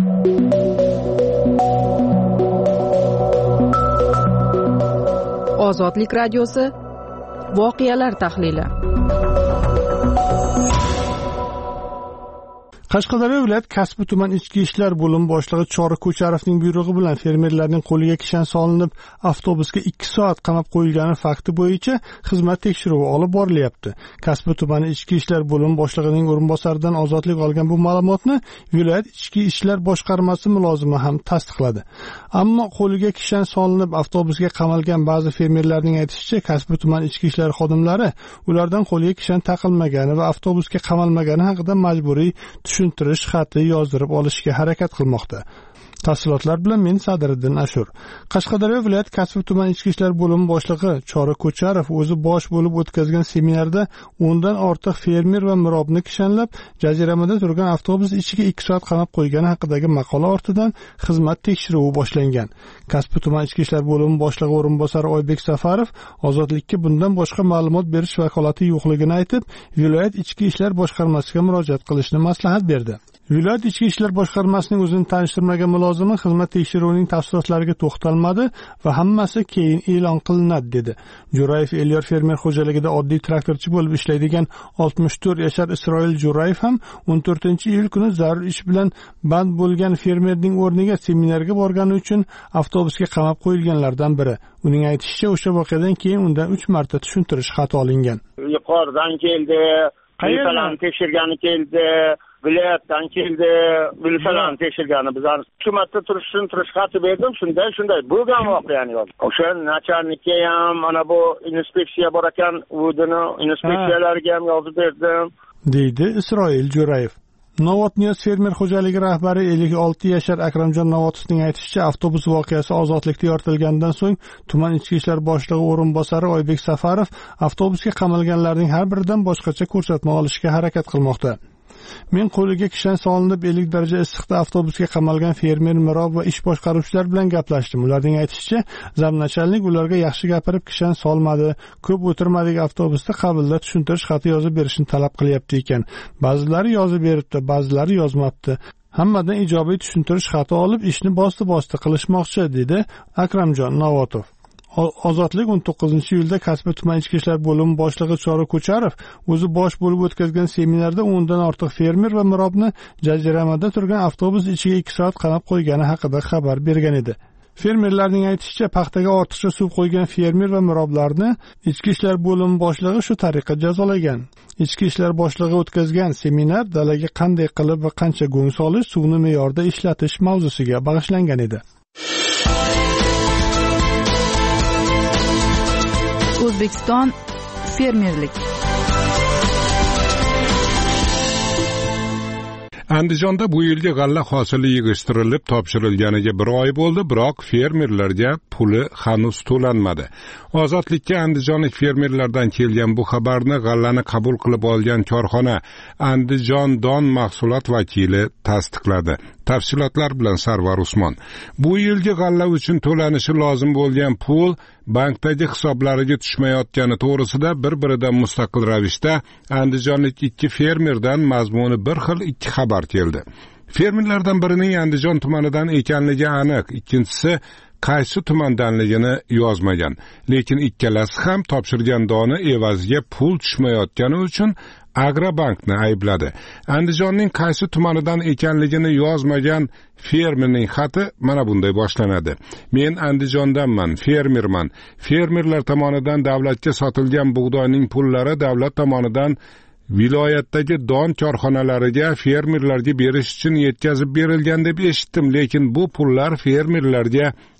Ozodlik radiosi voqealar tahlili. Qashqadaryo viloyat kasbi tuman ichki ishlar bo'limi boshlig'i Chori Ko'charovning buyrug'i bilan fermerlarning qo'liga kishan solinib, avtobusga ikki soat qamab qo'yilgani fakti bo'yicha xizmat tekshiruvi olib borilyapti. Kasbi tumani ichki ishlar bo'limi boshlig'ining o'rinbosaridan ozodlik olgan bu ma'lumotni viloyat ichki ishlar boshqarmasi mulozimi ham tasdiqladi. Ammo qo'liga kishan solinib, avtobusga qamalgan ba'zi fermerlarning aytishicha, kasbi tuman ichki ishlar xodimlari ulardan qo'liga kishan taqilmagani va avtobusga qamalmagani haqida majburiy tushuntirish xati yozdirib olishga harakat qilmoqda. Tafsilotlar bilan men Sadriddin Ashur. Qashqadaryo viloyat kasbi tuman ichki ishlar bo'limi boshlig'i Chori Ko'charov o'zi bosh bo'lib o'tkazgan seminarda o'ndan ortiq fermer va mirobni kishanlab, jaziramada turgan avtobus ichiga ikki soat qamab qo'ygani haqidagi maqola ortidan xizmat tekshiruvi boshlangan. Kasbi tuman ichki ishlar bo'limi boshlig'i o'rinbosari Oybek Safarov ozodlikka bundan boshqa ma'lumot berish vakolati yo'qligini aytib, viloyat ichki ishlar boshqarmasiga murojaat qilishni maslahat berdi. Viloyat ichki ishlar boshqarmasining o'zini tanishtirmagan mulozimi xizmat tekshiruvining tafsilotlariga to'xtalmadi va hammasi keyin e'lon qilinadi dedi. Jo'rayev Elyor fermer xo'jaligida oddiy traktorchi bo'lib ishlaydigan oltmish to'rt yashar Isroil Jo'rayev ham o'n to'rtinchi iyul kuni zarur ish bilan band bo'lgan fermerning o'rniga seminarga borgani uchun avtobusga qamab qo'yilganlardan biri. Uning aytishicha, o'sha voqeadan keyin undan uch marta tushuntirish xati olingan. Yuqoridan keldi, qayerdan tekshirgani keldi, viloyatdan keldi, bilsalarni tekshirgani. Bizlar hukumatda turish uchun turish xati berdim, shunday shunday bo'lgan voqeani yozdim. O'sha nachalnikka ham, mana bu inspeksiya bor ekan, o'dini inspeksiyalariga ham yozib berdim, deydi Isroil Jo'rayev. Novotniyoz fermer xo'jaligi rahbari ellik olti yashar Akramjon Novotovning aytishicha, avtobus voqeasi ozodlikda yoritilgandan so'ng tuman ichki ishlar boshlig'i o'rinbosari Oybek Safarov avtobusga qamalganlarning har biridan boshqacha ko'rsatma olishga harakat qilmoqda. Men qo'liga kishan solinib ellik daraja issiqda avtobusga qamalgan fermer, mirob va ish boshqaruvchilar bilan gaplashdim. Ularning aytishicha, zamnachalnik ularga yaxshi gapirib kishan solmadi, ko'p o'tirmadik, avtobusda qabulda tushuntirish xati yozib berishni talab qilyapti ekan. Ba'zilari yozib beribdi, ba'zilari yozmabdi. Hammadan ijobiy tushuntirish xati olib ishni bosti-bosti qilishmoqchi, dedi Akramjon Novotov. Ozodlik o'n to'qqizinchi iyulda kasbi tuman ichki ishlar bo'limi boshlig'i Chori Ko'charov o'zi bosh bo'lib o'tkazgan seminarda o'ndan ortiq fermer va mirobni jaziramada turgan avtobus ichiga ikki soat qamab qo'ygani haqida xabar bergan edi. Fermerlarning aytishicha, paxtaga ortiqcha suv qo'ygan fermer va miroblarni ichki ishlar bo'limi boshlig'i shu tariqa jazolagan. Ichki ishlar boshlig'i o'tkazgan seminar dalaga qanday qilib va qancha go'ng solish, suvni me'yorda ishlatish mavzusiga bag'ishlangan edi. O'zbekiston fermerlik. Andijonda bu yilgi g'alla hosili yig'ishtirilib topshirilganiga bir oy bo'ldi, biroq fermerlarga puli hanuz to'lanmadi. Ozodlikka andijonlik fermerlardan kelgan bu xabarni g'allani qabul qilib olgan korxona Andijon Don mahsulot vakili tasdiqladi. Tafsilotlar bilan Sarvar Usmon. Bu yilgi g'alla uchun to'lanishi lozim bo'lgan pul bankdagi hisoblariga tushmayotgani to'g'risida bir-biridan mustaqil ravishda andijonlik ikki fermerdan mazmuni bir xil ikki xabar keldi. Fermerlardan birining Andijon tumanidan ekanligi aniq, ikkinchisi qaysi tumandanligini yozmagan. Lekin ikkalasi ham topshirgan doni evaziga pul tushmayotgani uchun Agrobankni aybladi. Andijonning qaysi tumanidan ekanligini yozmagan fermerning xati mana bunday boshlanadi. Men Andijondanman, fermerman. Fermerlar tomonidan davlatga sotilgan bug'doyning pullari davlat tomonidan viloyatdagi don korxonalariga fermerlarga berish uchun yetkazib berilgan deb eshitdim, lekin bu pullar fermerlarga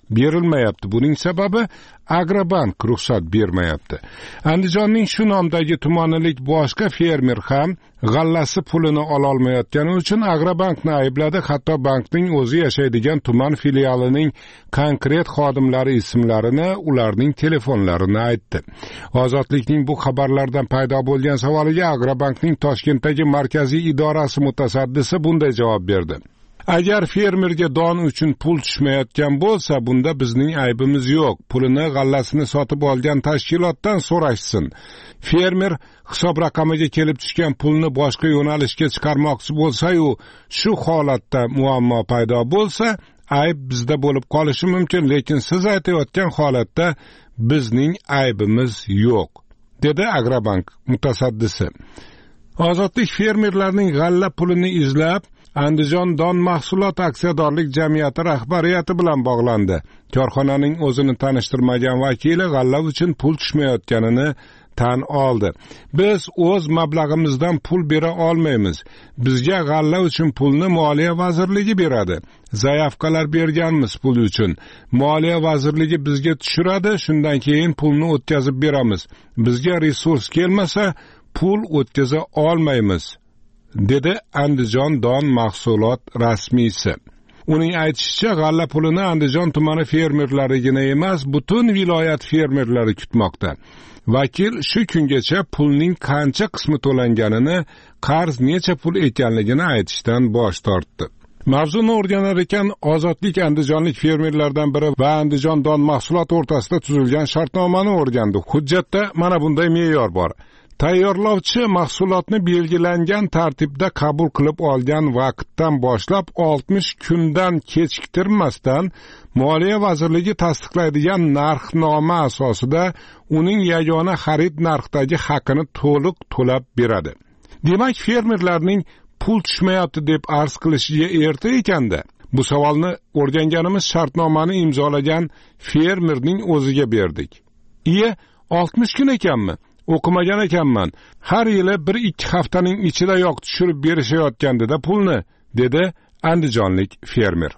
berilmayapti. Buning sababi Agrobank ruxsat bermayapti. Andijonning shu nomdagi tumanilik boshqa fermer ham g'allasi pulini ola olmayotgani uchun Agrobankni aybladi. Hatto bankning o'zi yashaydigan tuman filialining konkret xodimlari ismlarini, ularning telefonlarini aytdi. Ozodlikning bu xabarlardan paydo bo'lgan savoliga Agrobankning Toshkentdagi markaziy idorasi mutasaddisi bunday javob berdi. Agar fermerga don uchun pul tushmayotgan bo'lsa, bunda bizning aybimiz yo'q. Pulini g'allasini sotib olgan tashkilotdan so'rashsin. Fermer hisob raqamiga kelib tushgan pulni boshqa yo'nalishga chiqarmoqchi bo'lsa-yu, shu holatda muammo paydo bo'lsa, ayb bizda bo'lib qolishi mumkin, lekin siz aytayotgan holatda bizning aybimiz yo'q, dedi Agrobank mutasaddisi. Ozodlik fermerlarning g'alla pulini izlab Andijon don mahsulot aksiyadorlik jamiyati rahbariyati bilan bog'landi. Korxonaning o'zini tanishtirmagan vakili g'alla uchun pul tushmayotganini tan oldi. Biz o'z mablag'imizdan pul bera olmaymiz. Bizga g'alla uchun pulni Moliya vazirligi beradi. Zayavkalar berganmiz pul uchun. Moliya vazirligi bizga tushiradi, shundan keyin pulni o'tkazib beramiz. Bizga resurs kelmasa, pul o'tkaza olmaymiz, dedi Andijon don mahsulot rasmiysi. Uning aytishicha, g'alla pulini Andijon tumani fermerlarigina emas, butun viloyat fermerlari kutmoqda. Vakil shu kungacha pulning qancha qismi to'langanini, qarz necha pul ekanligini aytishdan bosh tortdi. Mavzuni o'rganar ekan, Ozodlik andijonlik fermerlardan biri va Andijon don mahsulot o'rtasida tuzilgan shartnomani o'rgandi. Hujjatda mana bunday me'yor bor. Tayyorlovchi mahsulotni belgilangan tartibda qabul qilib olgan vaqtdan boshlab oltmish kundan kechiktirmasdan Moliya vazirligi tasdiqlaydigan narxnoma asosida uning yagona xarid narxidagi haqini to'liq to'lab beradi. Demak, fermerlarning pul tushmayapti deb arz qilishiga erta ekanda. Bu savolni o'rganganimiz shartnomani imzolagan fermerning o'ziga berdik. Iye, oltmish kun ekanmi? O'qimagan ekanman. Har yili bir ikki haftaning ichida yo'q tushirib berishayotgandida pulni, dedi andijonlik fermer.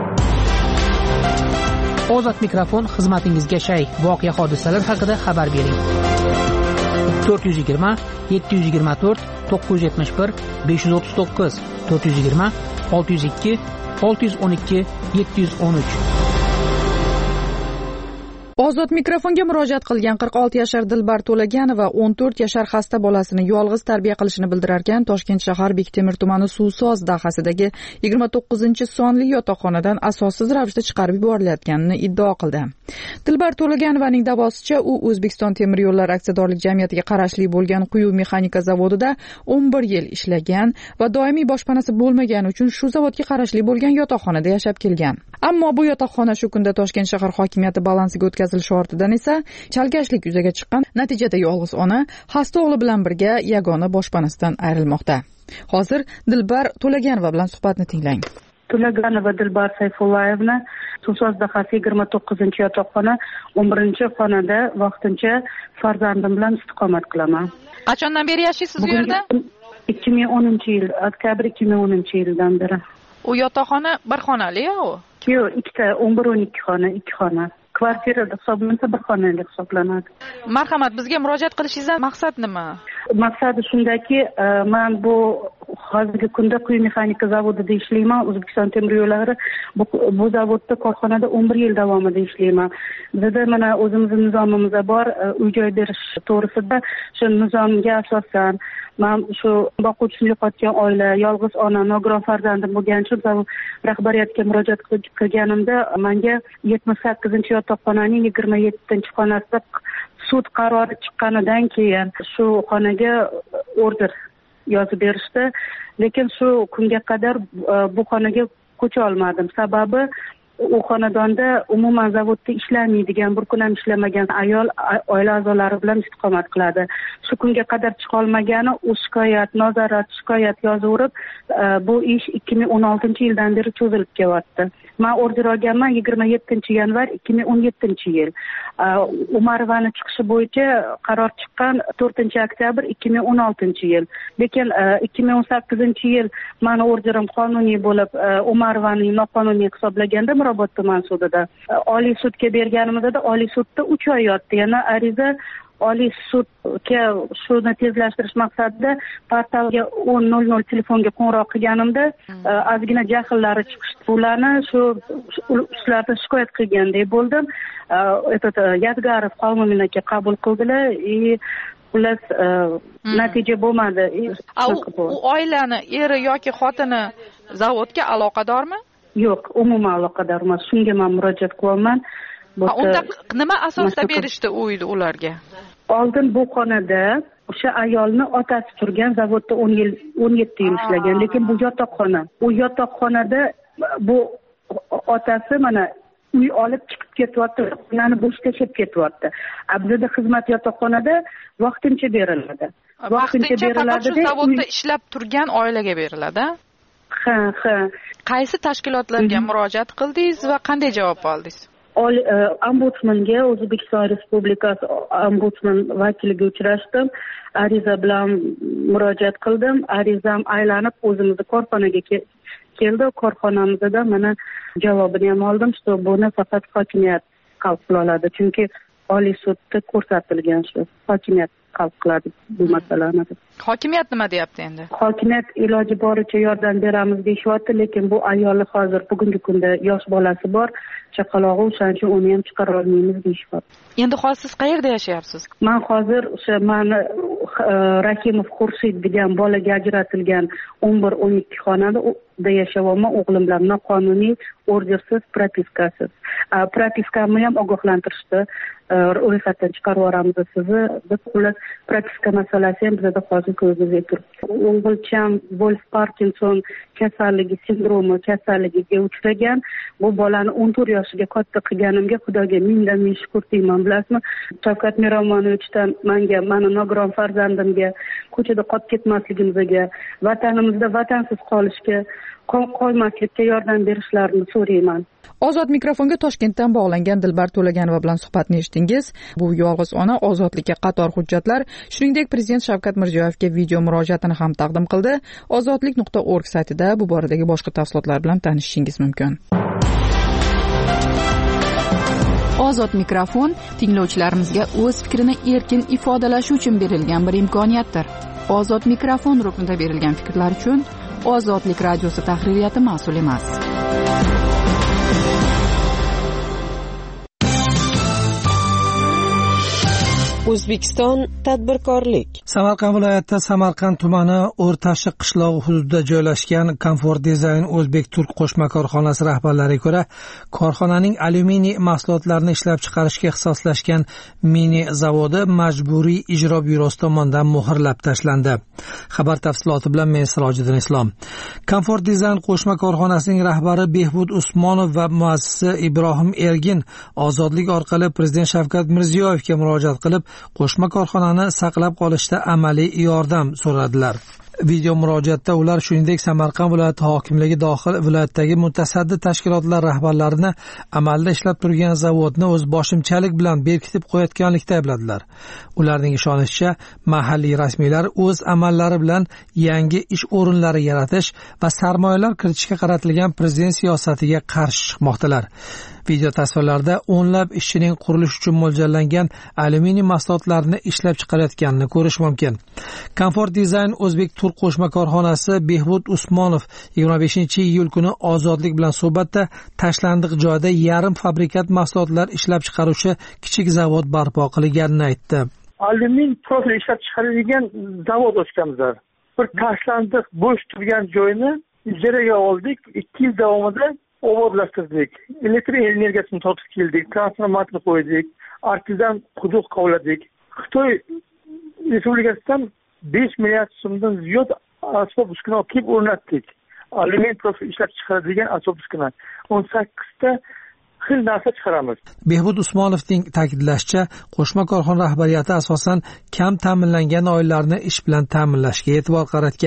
Ozod mikrofon xizmatingizga shay. Voqea hodisalar haqida xabar bering. to'rt yuz yigirma yetti yuz yigirma to'rt to'qqiz yuz yetmish bir besh yuz o'ttiz to'qqiz to'rt yuz yigirma olti yuz ikki olti yuz o'n ikki yetti yuz o'n uch. Ozod mikrofonga murojaat qilgan qirq olti yashar Dilbar To'laganova o'n to'rt yashar xasta bolasini yolg'iz tarbiya qilishini bildirarkan, Toshkent shahar Bektemir tumani Suvsoz dahasidagi yigirma to'qqizinchi sonli yotoqxonadan asossiz ravishda chiqarib yuborilayotganini iddao qildi. Dilbar To'laganovaning davosicha, u O'zbekiston temir yo'llar aksiyadorlik jamiyatiga qarashli bo'lgan quyi mexanika zavodida o'n bir yil ishlagan va doimiy boshpanasi bo'lmagani uchun shu zavodga qarashli bo'lgan yotoqxonada yashab kelgan. Ammo bu yotoqxona shu kunda Toshkent shahar hokimiyati balansiga o'tkazilishi ortidan esa chalkashlik yuzaga chiqqan. Natijada yolg'iz ona xasta o'g'li bilan birga yagona boshpanasidan ayrilmoqda. Hozir Dilbar To'laganova bilan suhbatni tinglang. To'laganova Dilbar Sayfullayevna Suvsoz dahasi yigirma to'qqizinchi yotoqxona o'n birinchi xonada vaqtincha farzandim bilan istiqomat qilaman. Qachondan beri yashaysiz bu yerda? ikki ming o'ninchi yil, oktyabr ikki ming o'ninchi yildan beri. U yotoqxona bir xonali-ku? Yo'q, ikkita, o'n bir o'n ikki xona, ikki xona. Kvartirada hisoblansa bir xonali hisoblanadi. Marhamat, bizga murojaat qilishingizdan maqsad nima? Maqsadi shundaki, men bu hozirgi kunda quyi mexanika zavodida ishlayman. O'zbekiston temir yo'llari bu, bu zavodda korxonada o'n bir yil davomida ishlayman. Bizda mana o'zimizning nizomimiz bor, uy-joy berish to'g'risida. Shu nizomga asosan men shu boquvchini yo'qotgan oila, yolg'iz ona, nogiron farzandim bo'lgani uchun zavod rahbariyatiga murojaat qilganimda menga yetmish sakkizinchi yotoqxonaning yigirma yettinchi xonasida sud qarori chiqqanidan keyin shu xonaga order yozib berishdi. Lekin shu kunga qadar bu xonaga ko'cha olmadim. Sababi u xonadonda umuman zavodda ishlamaydigan, bir kun ham ishlamagan ayol oila a'zolari bilan istiqomat qiladi. Shu kunga qadar chiqa olmagani, u shikoyat, nazorat, shikoyat yozaverib, bu ish ikki ming o'n oltinchi yildan beri cho'zilib kelyapti. Men order olganman yigirma yettinchi yanvar ikki ming o'n yettinchi yil. Umarovani chiqishi bo'yicha qaror chiqqan to'rtinchi oktyabr ikki ming o'n oltinchi yil. Lekin ikki ming o'n sakkizinchi yil meni orderim qonuniy bo'lib, Umarovaning noqonuniy hisoblaganda Mirobod tuman sudida. Oliy sudga berganimizda Oliy sudda uch oy yotdi. Yana ariza Oliy sudga shuni tezlashtirish maqsadida portalga o'n nol nol telefonga qo'ng'iroq qilganimda ozgina jahllari chiqishdi. Ularni shu ishlardan shikoyat qilgandek bo'ldim. Этот Yadgarov Qavmin aka qabul qildilar и xullas natija bo'lmadi. U oilani eri yoki xotini zavodga aloqadormi? Yo'q, umuman aloqador emas. Shunga men murojaat qilyapman. Unda nima asosda berishdi uyni ularga? Oldin bu xonada o'sha ayolni otasi turgan zavodda o'n yil o'n yetti yil ishlagan, lekin bu yotoqxona. U yotoqxonada bu otasi mana uy olib chiqib ketyapti, xonani bo'sh tashlab ketyapti. Bizda xizmat yotoqxonada vaqtincha beriladi. Vaqtincha beriladi. Shu zavodda ishlab turgan oilaga beriladi. Ha, ha. Qaysi tashkilotlarga murojaat qildingiz va qanday javob oldingiz? Ombudsmanga, O'zbekiston Respublikasi ombudsman vakiliga uchrashdim. Ariza bilan murojaat qildim. Arizam aylanib o'zimizni korxonaga keldi. Korxonamizda mana javobini ham oldim. Что buni faqat hokimiyat hal qila oladi. Chunki Oliy sudda ko'rsatilgan shu hokimiyat hal qiladi bu masalani. Hokimiyat nima deyapti endi? Hokimiyat iloji boricha yordam beramiz deyapti, lekin bu ayolni hozir bugungi kunda yosh bolasi bor, chaqalog'i, o'shaning uchun uni ham chiqara olmaymiz deyapti. Endi hozir siz qayerda yashayapsiz? Men hozir o'sha mani Rahimov Xurshid degan bolaga ajratilgan o'n bir o'n ikki xonada yashayapman o'g'lim bilan noqonuniy, ordersiz, propiskasiz. Propiskamni ham ogohlantirishdi. Ro'yxatdan chiqarib yuboramiz sizni. Biz xullas propiska masalasi ham bizda hozir ko'zimizga turibdi. O'g'ilcham Wolf Parkinson kasalligi sindromi kasalligiga uchragan. Bu bolani o'n to'rt yoshiga katta qilganimga Xudoga mingdan ming shukr deyman, bilasizmi? Shavkat Miromonovichdan menga, mani nogiron farzandimga ko'chada qolib ketmasligimizga, vatanimizda vatansiz qolishga, qolmaslikka yordam berishlarini so'rayman. Ozod mikrofonga Toshkentdan bog'langan Dilbar To'laganova bilan suhbatni eshitdingiz. Bu yolg'iz ona ozodlikka qator hujjatlar, shuningdek Prezident Shavkat Mirziyoyevga video murojaatini ham taqdim qildi. ozodlik nuqta org saytida bu boradagi boshqa tafsilotlar bilan tanishishingiz mumkin. Ozod mikrofon tinglovchilarimizga o'z fikrini erkin ifodalashi uchun berilgan bir imkoniyatdir. Ozod mikrofon ruknida berilgan fikrlar uchun Ozodlik radiosi tahririyati mas'ul emas. O'zbekiston tadbirkorlik. Samarqand viloyatida Samarqand tumani O'rtashiq qishlog'i hududida joylashgan Comfort Design O'zbek Turk qo'shma korxonasi rahbarlariga ko'ra, korxonaning alyuminiy mahsulotlarini ishlab chiqarishga ixtisoslashgan mini zavodi majburiy ijro byurosi tomonidan muhrlab tashlandi. Xabar tafsiloti bilan men Sirojiddin Islom. Comfort Design qo'shma korxonasining rahbari Behbud Usmonov va muassisi Ibrohim Ergin ozodlik orqali Prezident Shavkat Mirziyoyevga murojaat qilib, qo'shma korxonani saqlab qolishda amaliy yordam so'radilar. Video murojaatda ular shuningdek Samarqand viloyati hokimligi dohil viloyatdagi mutasaddi tashkilotlar rahbarlarini amalda ishlab turgan zavodni o'z boshimchalik bilan berkitib qo'yayotganlikda aybladilar. Ularning ishonishicha, mahalliy rasmiylar o'z amallari bilan yangi ish o'rinlari yaratish va sarmoyalar kiritishga qaratilgan prezident siyosatiga qarshi chiqmoqdalar. Video tasvirlarda o'nlab ishchining qurilish uchun mo'ljallangan alyuminiy mahsulotlarini ishlab chiqarayotganini ko'rish mumkin. Comfort Design O'zbek Turk qo'shma korxonasi Behbud Usmonov yigirma beshinchi iyul kuni Ozodlik bilan suhbatda tashlandiq joyda yarim fabrikat mahsulotlar ishlab chiqaruvchi kichik zavod barpo qilganini aytdi. Alyumin profil ishlab chiqaradigan zavod ochganmiz. Bir tashlandiq bo'sh turgan joyni ijaraga oldik. ikki yil davomida obodlashtirdik. Elektr energiyasini tortib keldik, transformatorni qo'ydik, artizan quduq qovladik. Xitoy Respublikasidan besh milliard so'mdan ziyod asbob uskuna olib kelib o'rnatdik. Alyumin profil ishlab chiqaradigan asbob uskuna o'n sakkizta xil narsa chiqaramiz. Behbud Usmonovning ta'kidlashicha, qo'shma korxona rahbariyati asosan kam ta'minlangan oilalarni ish bilan ta'minlashga e'tibor qaratgan.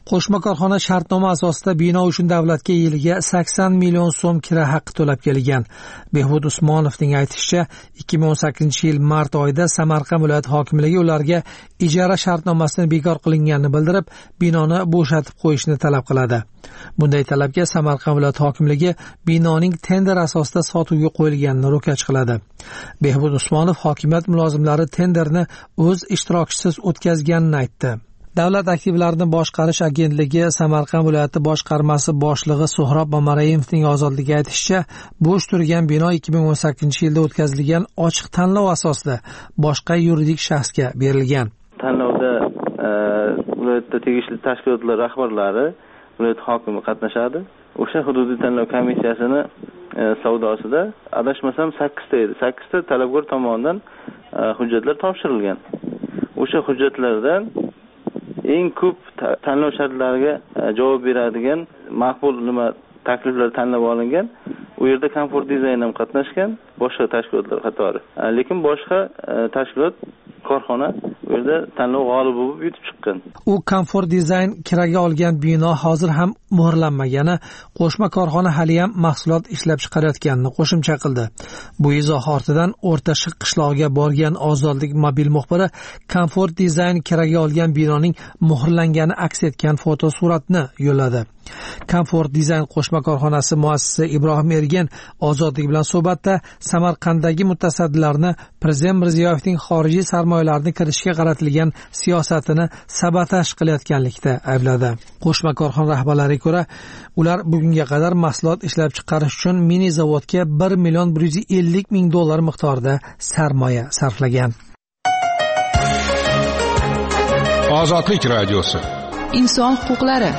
Qo'shma korxona shartnoma asosida bino uchun davlatga yiliga sakson million so'm kira haqqi to'lab kelgan. Behbud Usmonovning aytishicha, ikki ming o'n sakkizinchi yil mart oyida Samarqand viloyat hokimligi ularga ijara shartnomasini bekor qilinganini bildirib, binoni bo'shatib qo'yishni talab qiladi. Bunday talabga Samarqand viloyat hokimligi binoning tender asosida sotuvga qo'yilganini ro'kach qiladi. Behbud Usmonov hokimiyat mulozimlari tenderni o'z ishtirokchisiz o'tkazganini aytdi. Davlat aktivlarini boshqarish agentligi Samarqand viloyati boshqarmasi boshlig'i Suhrob Mamarayevning ozodlikka aytishicha, bo'sh turgan bino ikki ming o'n sakkizinchi yilda o'tkazilgan ochiq tanlov asosida boshqa yuridik shaxsga berilgan. Tanlovda viloyatda tegishli tashkilotlar rahbarlari, viloyat hokimi qatnashadi. O'sha hududiy tanlov komissiyasini savdosida adashmasam sakkizta edi. sakkizta talabgor tomonidan hujjatlar topshirilgan. O'sha hujjatlardan eng ko'p tanlov shartlariga javob beradigan maqbul nima takliflar tanlab olingan. U yerda Comfort Design ham qatnashgan, boshqa tashkilotlar qatori. Lekin boshqa tashkilot korxona u yerda tanlov g'olibi bo'lib yutib chiqqan. U Comfort Design kiraga olgan bino hozir ham muhrlanmagani, qo'shma korxona hali ham mahsulot ishlab chiqarayotganini qo'shimcha qildi. Bu izoh ortidan O'rtashiq qishlog'iga borgan Ozodlik mobil muxbiri Comfort Design kiraga olgan binoning muhrlangani aks etgan fotosuratni yo'lladi. Comfort Design qo'shma korxonasi muassisi Ibrohim Ergen Ozodlik bilan suhbatda Samarqanddagi mutasaddilarni Prezident Mirziyoyevning xorijiy sarmoyalarni kirishga qaratilgan siyosatini sabotaj qilayotganlikda aybladi. Qo'shma korxona rahbarlariga ko'ra, ular bugunga qadar mahsulot ishlab chiqarish uchun mini zavodga bir million bir yuz ellik ming dollar miqdorida sarmoya sarflagan. Ozodlik radiosi. Inson huquqlari.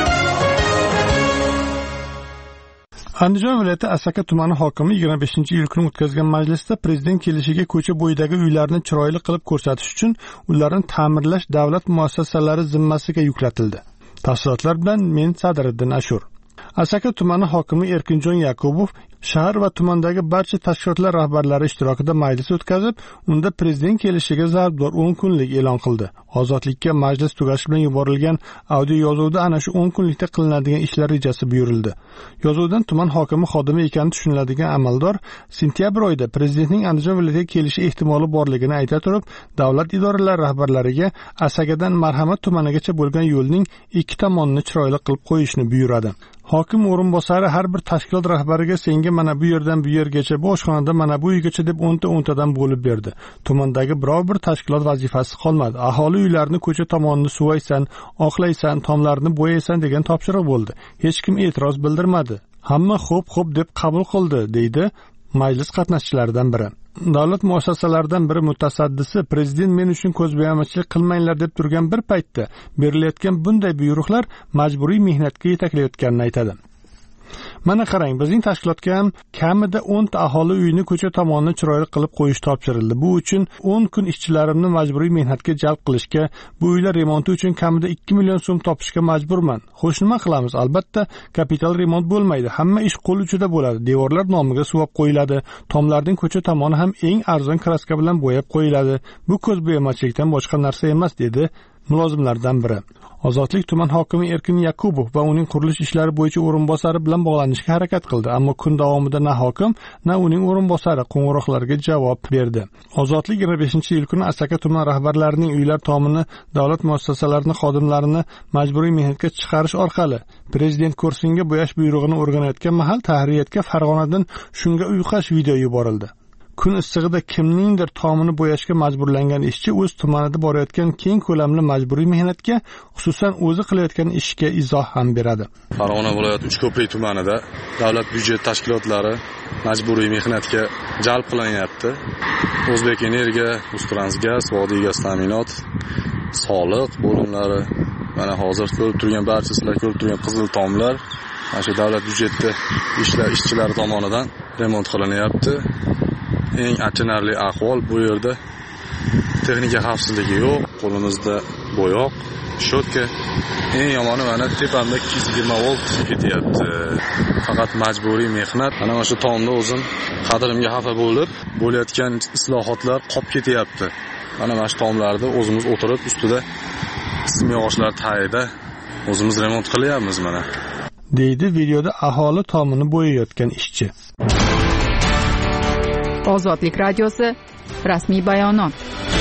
Andijon viloyati Asaka tumani hokimi yigirma beshinchi iyul kuni o'tkazgan majlisda prezident kelishiga ko'cha bo'yidagi uylarni chiroyli qilib ko'rsatish uchun ularni ta'mirlash davlat muassasalari zimmasiga yuklatildi. Tafsilotlar bilan men Sadiriddin Ashur. Asaka tumani hokimi Erkinjon Yakubov shahar va tumandagi barcha tashkilotlar rahbarlari ishtirokida majlis o'tkazib, unda prezident kelishiga zarbdor o'n kunlik e'lon qildi. Ozodlikka majlis tugashi bilan yuborilgan audio yozuvda ana shu o'n kunlikda qilinadigan ishlar rejasi buyurildi. Yozuvdan tuman hokimi xodimi ekani tushuniladigan amaldor sentyabr oyida prezidentning Andijon viloyatiga kelishi ehtimoli borligini ayta turib, davlat idoralari rahbarlariga Asakadan Marhamat tumanigacha bo'lgan yo'lning ikki tomonini chiroyli qilib qo'yishni buyuradi. Hokim o'rinbosari har bir tashkilot rahbariga senga mana bu yerdan bu yergacha, bu oshxonada mana bu uygacha deb o'nta o'ntadan bo'lib berdi. Tumandagi biror bir tashkilot vazifasi qolmadi. Aholi uylarini ko'cha tomonini suvaysan, oqlaysan, tomlarini bo'yaysan degan topshiriq bo'ldi. Hech kim e'tiroz bildirmadi. Hamma xo'p xo'p deb qabul qildi, deydi majlis qatnashchilaridan biri. Davlat muassasalaridan biri mutasaddisi prezident men uchun ko'zbo'yamachilik qilmanglar deb turgan bir paytda berilayotgan bunday buyruqlar majburiy mehnatga yetaklayotganini aytadi. Mana qarang, bizning tashkilotga ham kamida o'nta aholi uyini ko'cha tomonini chiroyli qilib qo'yish topshirildi. Bu uchun o'n kun ishchilarimni majburiy mehnatga jalb qilishga, bu uylar remonti uchun kamida ikki million so'm topishga majburman. Xo'sh, nima qilamiz? Albatta, kapital remont bo'lmaydi. Hamma ish qo'l uchida bo'ladi. Devorlar nomiga suvab qo'yiladi. Tomlarning ko'cha tomoni ham eng arzon kraska bilan bo'yab qo'yiladi. Bu ko'zbo'yamachilikdan boshqa narsa emas, dedi mulozimlardan biri. Ozodlik tuman hokimi Erkin Yakubov va uning qurilish ishlari bo'yicha o'rinbosari bilan bog'lanishga harakat qildi, ammo kun davomida na hokim, na uning o'rinbosari qo'ng'iroqlarga javob berdi. Ozodlik yigirma beshinchi iyul kuni Asaka tuman rahbarlarining uylar tomini davlat muassasalarining xodimlarini majburiy mehnatga chiqarish orqali prezident kursiga bo'yash buyrug'ini o'rganayotgan mahal Tahririyatga Farg'onadan shunga uyqash video yuborildi. Kun issig'ida kimningdir tomini bo'yashga majburlangan ishchi o'z tumanida borayotgan keng ko'lamli majburiy mehnatga, xususan o'zi qilayotgan ishga izoh ham beradi. Farg'ona viloyati Uchko'prik tumanida davlat byudjet tashkilotlari majburiy mehnatga jalb qilinyapti. O'zbek Energiya, Uztransgaz, Vodiy gaz ta'minot, soliq bo'limlari, mana hozir ko'rib turgan barcha sizlar ko'rib turgan qizil tomlar mana shu davlat byudjetda ishlar ishchilari tomonidan remont qilinyapti. Eng achinarli ahvol bu yerda texnika xavfsizligi yo'q, qo'limizda bo'yoq, shotka. Eng yomoni mana tepamda ikki yuz yigirma volt ketyapti. Faqat majburiy mehnat. Mana shu tomda o'zim qadrimga xafa bo'lib, bo'layotgan islohotlar qolib ketyapti. Mana mana shu tomlarda o'zimiz o'tirib ustida simyog'ochlar tagida o'zimiz remont qilyapmiz mana, deydi videoda aholi tomini bo'yayotgan ishchi. Ozodlik radiosi rasmiy bayonot.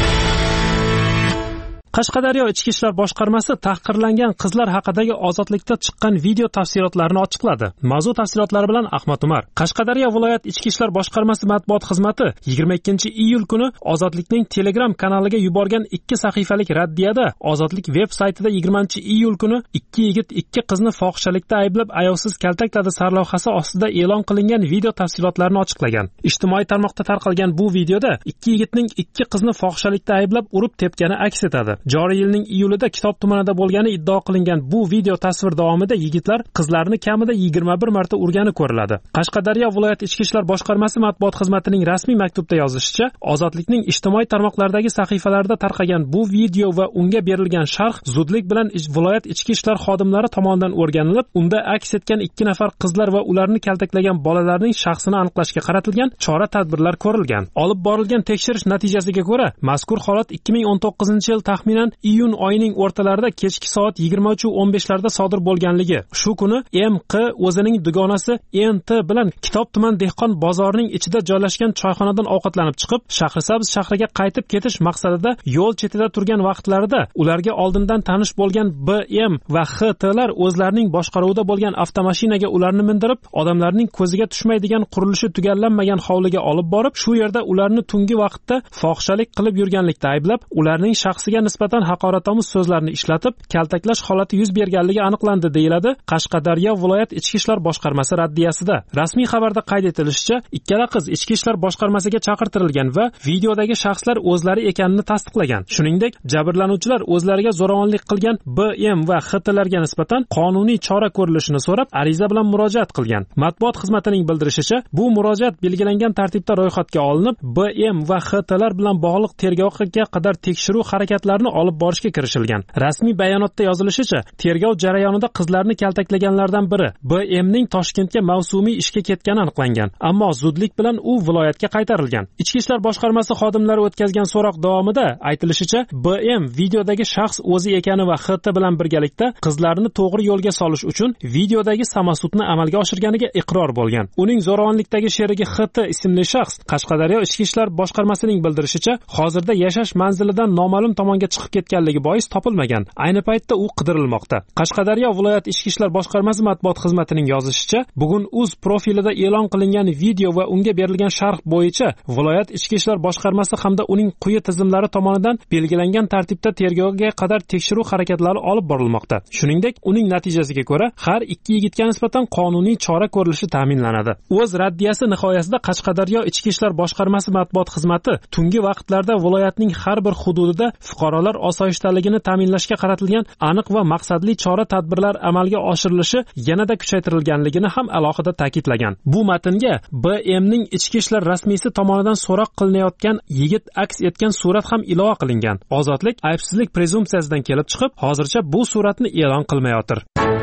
Qashqadaryo Ichki ishlar boshqarmasi tahqirlangan qizlar haqidagi ozodlikda chiqqan video tafsilotlarini ochiqladi. Mavzu tafsilotlari bilan Ahmad Umar. Qashqadaryo viloyat Ichki ishlar boshqarmasi matbuot xizmati yigirma ikkinchi iyul kuni Ozodlikning Telegram kanaliga yuborgan ikki sahifalik raddiyada Ozodlik veb saytida yigirmanchi iyul kuni ikki yigit ikki qizni fohishalikda ayblab ayovsiz kaltakladi sarlavhasi ostida e'lon qilingan video tafsilotlarini ochiqlagan. Ijtimoiy tarmoqda tarqalgan bu videoda ikki yigitning ikki qizni fohishalikda ayblab urib tepgani aks etadi. Joriy yilning iyulida Kitob tumanida bo'lgani iddao qilingan bu video tasvir davomida yigitlar qizlarni kamida yigirma bir marta urgani ko'riladi. Qashqadaryo viloyat Ichki ishlar boshqarmasi matbuot xizmatining rasmiy maktubda yozishicha, Ozodlikning ijtimoiy tarmoqlardagi sahifalarida tarqagan bu video va unga berilgan sharh zudlik bilan viloyat ichki ishlar xodimlari tomonidan o'rganilib, unda aks etgan ikki nafar qizlar va ularni kaltaklagan bolalarning shaxsini aniqlashga qaratilgan chora-tadbirlar ko'rilgan. Olib borilgan tekshirish natijasiga ko'ra, mazkur holat ikki ming o'n to'qqizinchi yil taxminan iyun oyining o'rtalarida kechki soat yigirma uch o'n besh larda sodir bo'lganligi. Shu kuni M Q o'zining dugonasi N T bilan Kitob tuman dehqon bozorining ichida joylashgan choyxonadan ovqatlanib chiqib, Shahrisabz shahriga qaytib ketish maqsadida yo'l chetida turgan vaqtlarida ularga oldindan tanish bo'lgan B M va H T lar o'zlarining boshqaruvida bo'lgan avtomashinaga ularni mindirib, odamlarning ko'ziga tushmaydigan qurilishi tugallanmagan hovliga olib borib, shu yerda ularni tungi vaqtda fohishalik qilib yurganlikda ayblab, ularning shaxsiga nisbatan haqoratomuz so'zlarni ishlatib, kaltaklash holati yuz berganligi aniqlandi, deyiladi Qashqadaryo viloyat ichki ishlar boshqarmasi raddiyasida. Rasmiy xabarda qayd etilishicha, ikkala qiz ichki ishlar boshqarmasiga chaqirtirilgan va videodagi shaxslar o'zlari ekanini tasdiqlagan. Shuningdek, jabrlanuvchilar o'zlariga zo'ravonlik qilgan B M va H T larga nisbatan qonuniy chora ko'rilishini so'rab, ariza bilan murojaat qilgan. Matbuot xizmatining bildirishicha, bu murojaat belgilangan tartibda ro'yxatga olinib, B M va H T lar bilan bog'liq tergovga qadar tekshiruv harakatlarini olib borishga kirishilgan. Rasmiy bayonotda yozilishicha, tergov jarayonida qizlarni kaltaklaganlardan biri B M ning Toshkentga mavsumiy ishga ketgani aniqlangan, ammo zudlik bilan u viloyatga qaytarilgan. Ichki ishlar boshqarmasi xodimlari o'tkazgan so'roq davomida aytilishicha, B M videodagi shaxs o'zi ekani va H T bilan birgalikda qizlarni to'g'ri yo'lga solish uchun videodagi samosudni amalga oshirganiga iqror bo'lgan. Uning zo'ravonlikdagi sherigi H T ismli shaxs Qashqadaryo ichki ishlar boshqarmasining bildirishicha, hozirda yashash manzilidan noma'lum tomonga chiqib ketganligi bois topilmagan. Ayni paytda u qidirilmoqda. Qashqadaryo viloyat ichki ishlar boshqarmasi matbuot xizmatining yozishicha, bugun Uz profilida e'lon qilingan video va unga berilgan sharh bo'yicha viloyat ichki ishlar boshqarmasi hamda uning quyi tizimlari tomonidan belgilangan tartibda tergovga qadar tekshiruv harakatlari olib borilmoqda. Shuningdek, uning natijasiga ko'ra har ikki yigitga nisbatan qonuniy chora ko'rilishi ta'minlanadi. O'z raddiyasi nihoyasida Qashqadaryo ichki ishlar boshqarmasi matbuot xizmati tungi vaqtlarda viloyatning har bir hududida fuqarolar osoyishtaligini ta'minlashga qaratilgan aniq va maqsadli chora-tadbirlar amalga oshirilishi yanada kuchaytirilganligini ham alohida ta'kidlagan. Bu matnga B M ning ichki ishlar rasmiysi tomonidan so'roq qilinayotgan yigit aks etgan surat ham ilova qilingan. Ozodlik aybsizlik prezumsiyasidan kelib chiqib, hozircha bu suratni e'lon qilmayotir.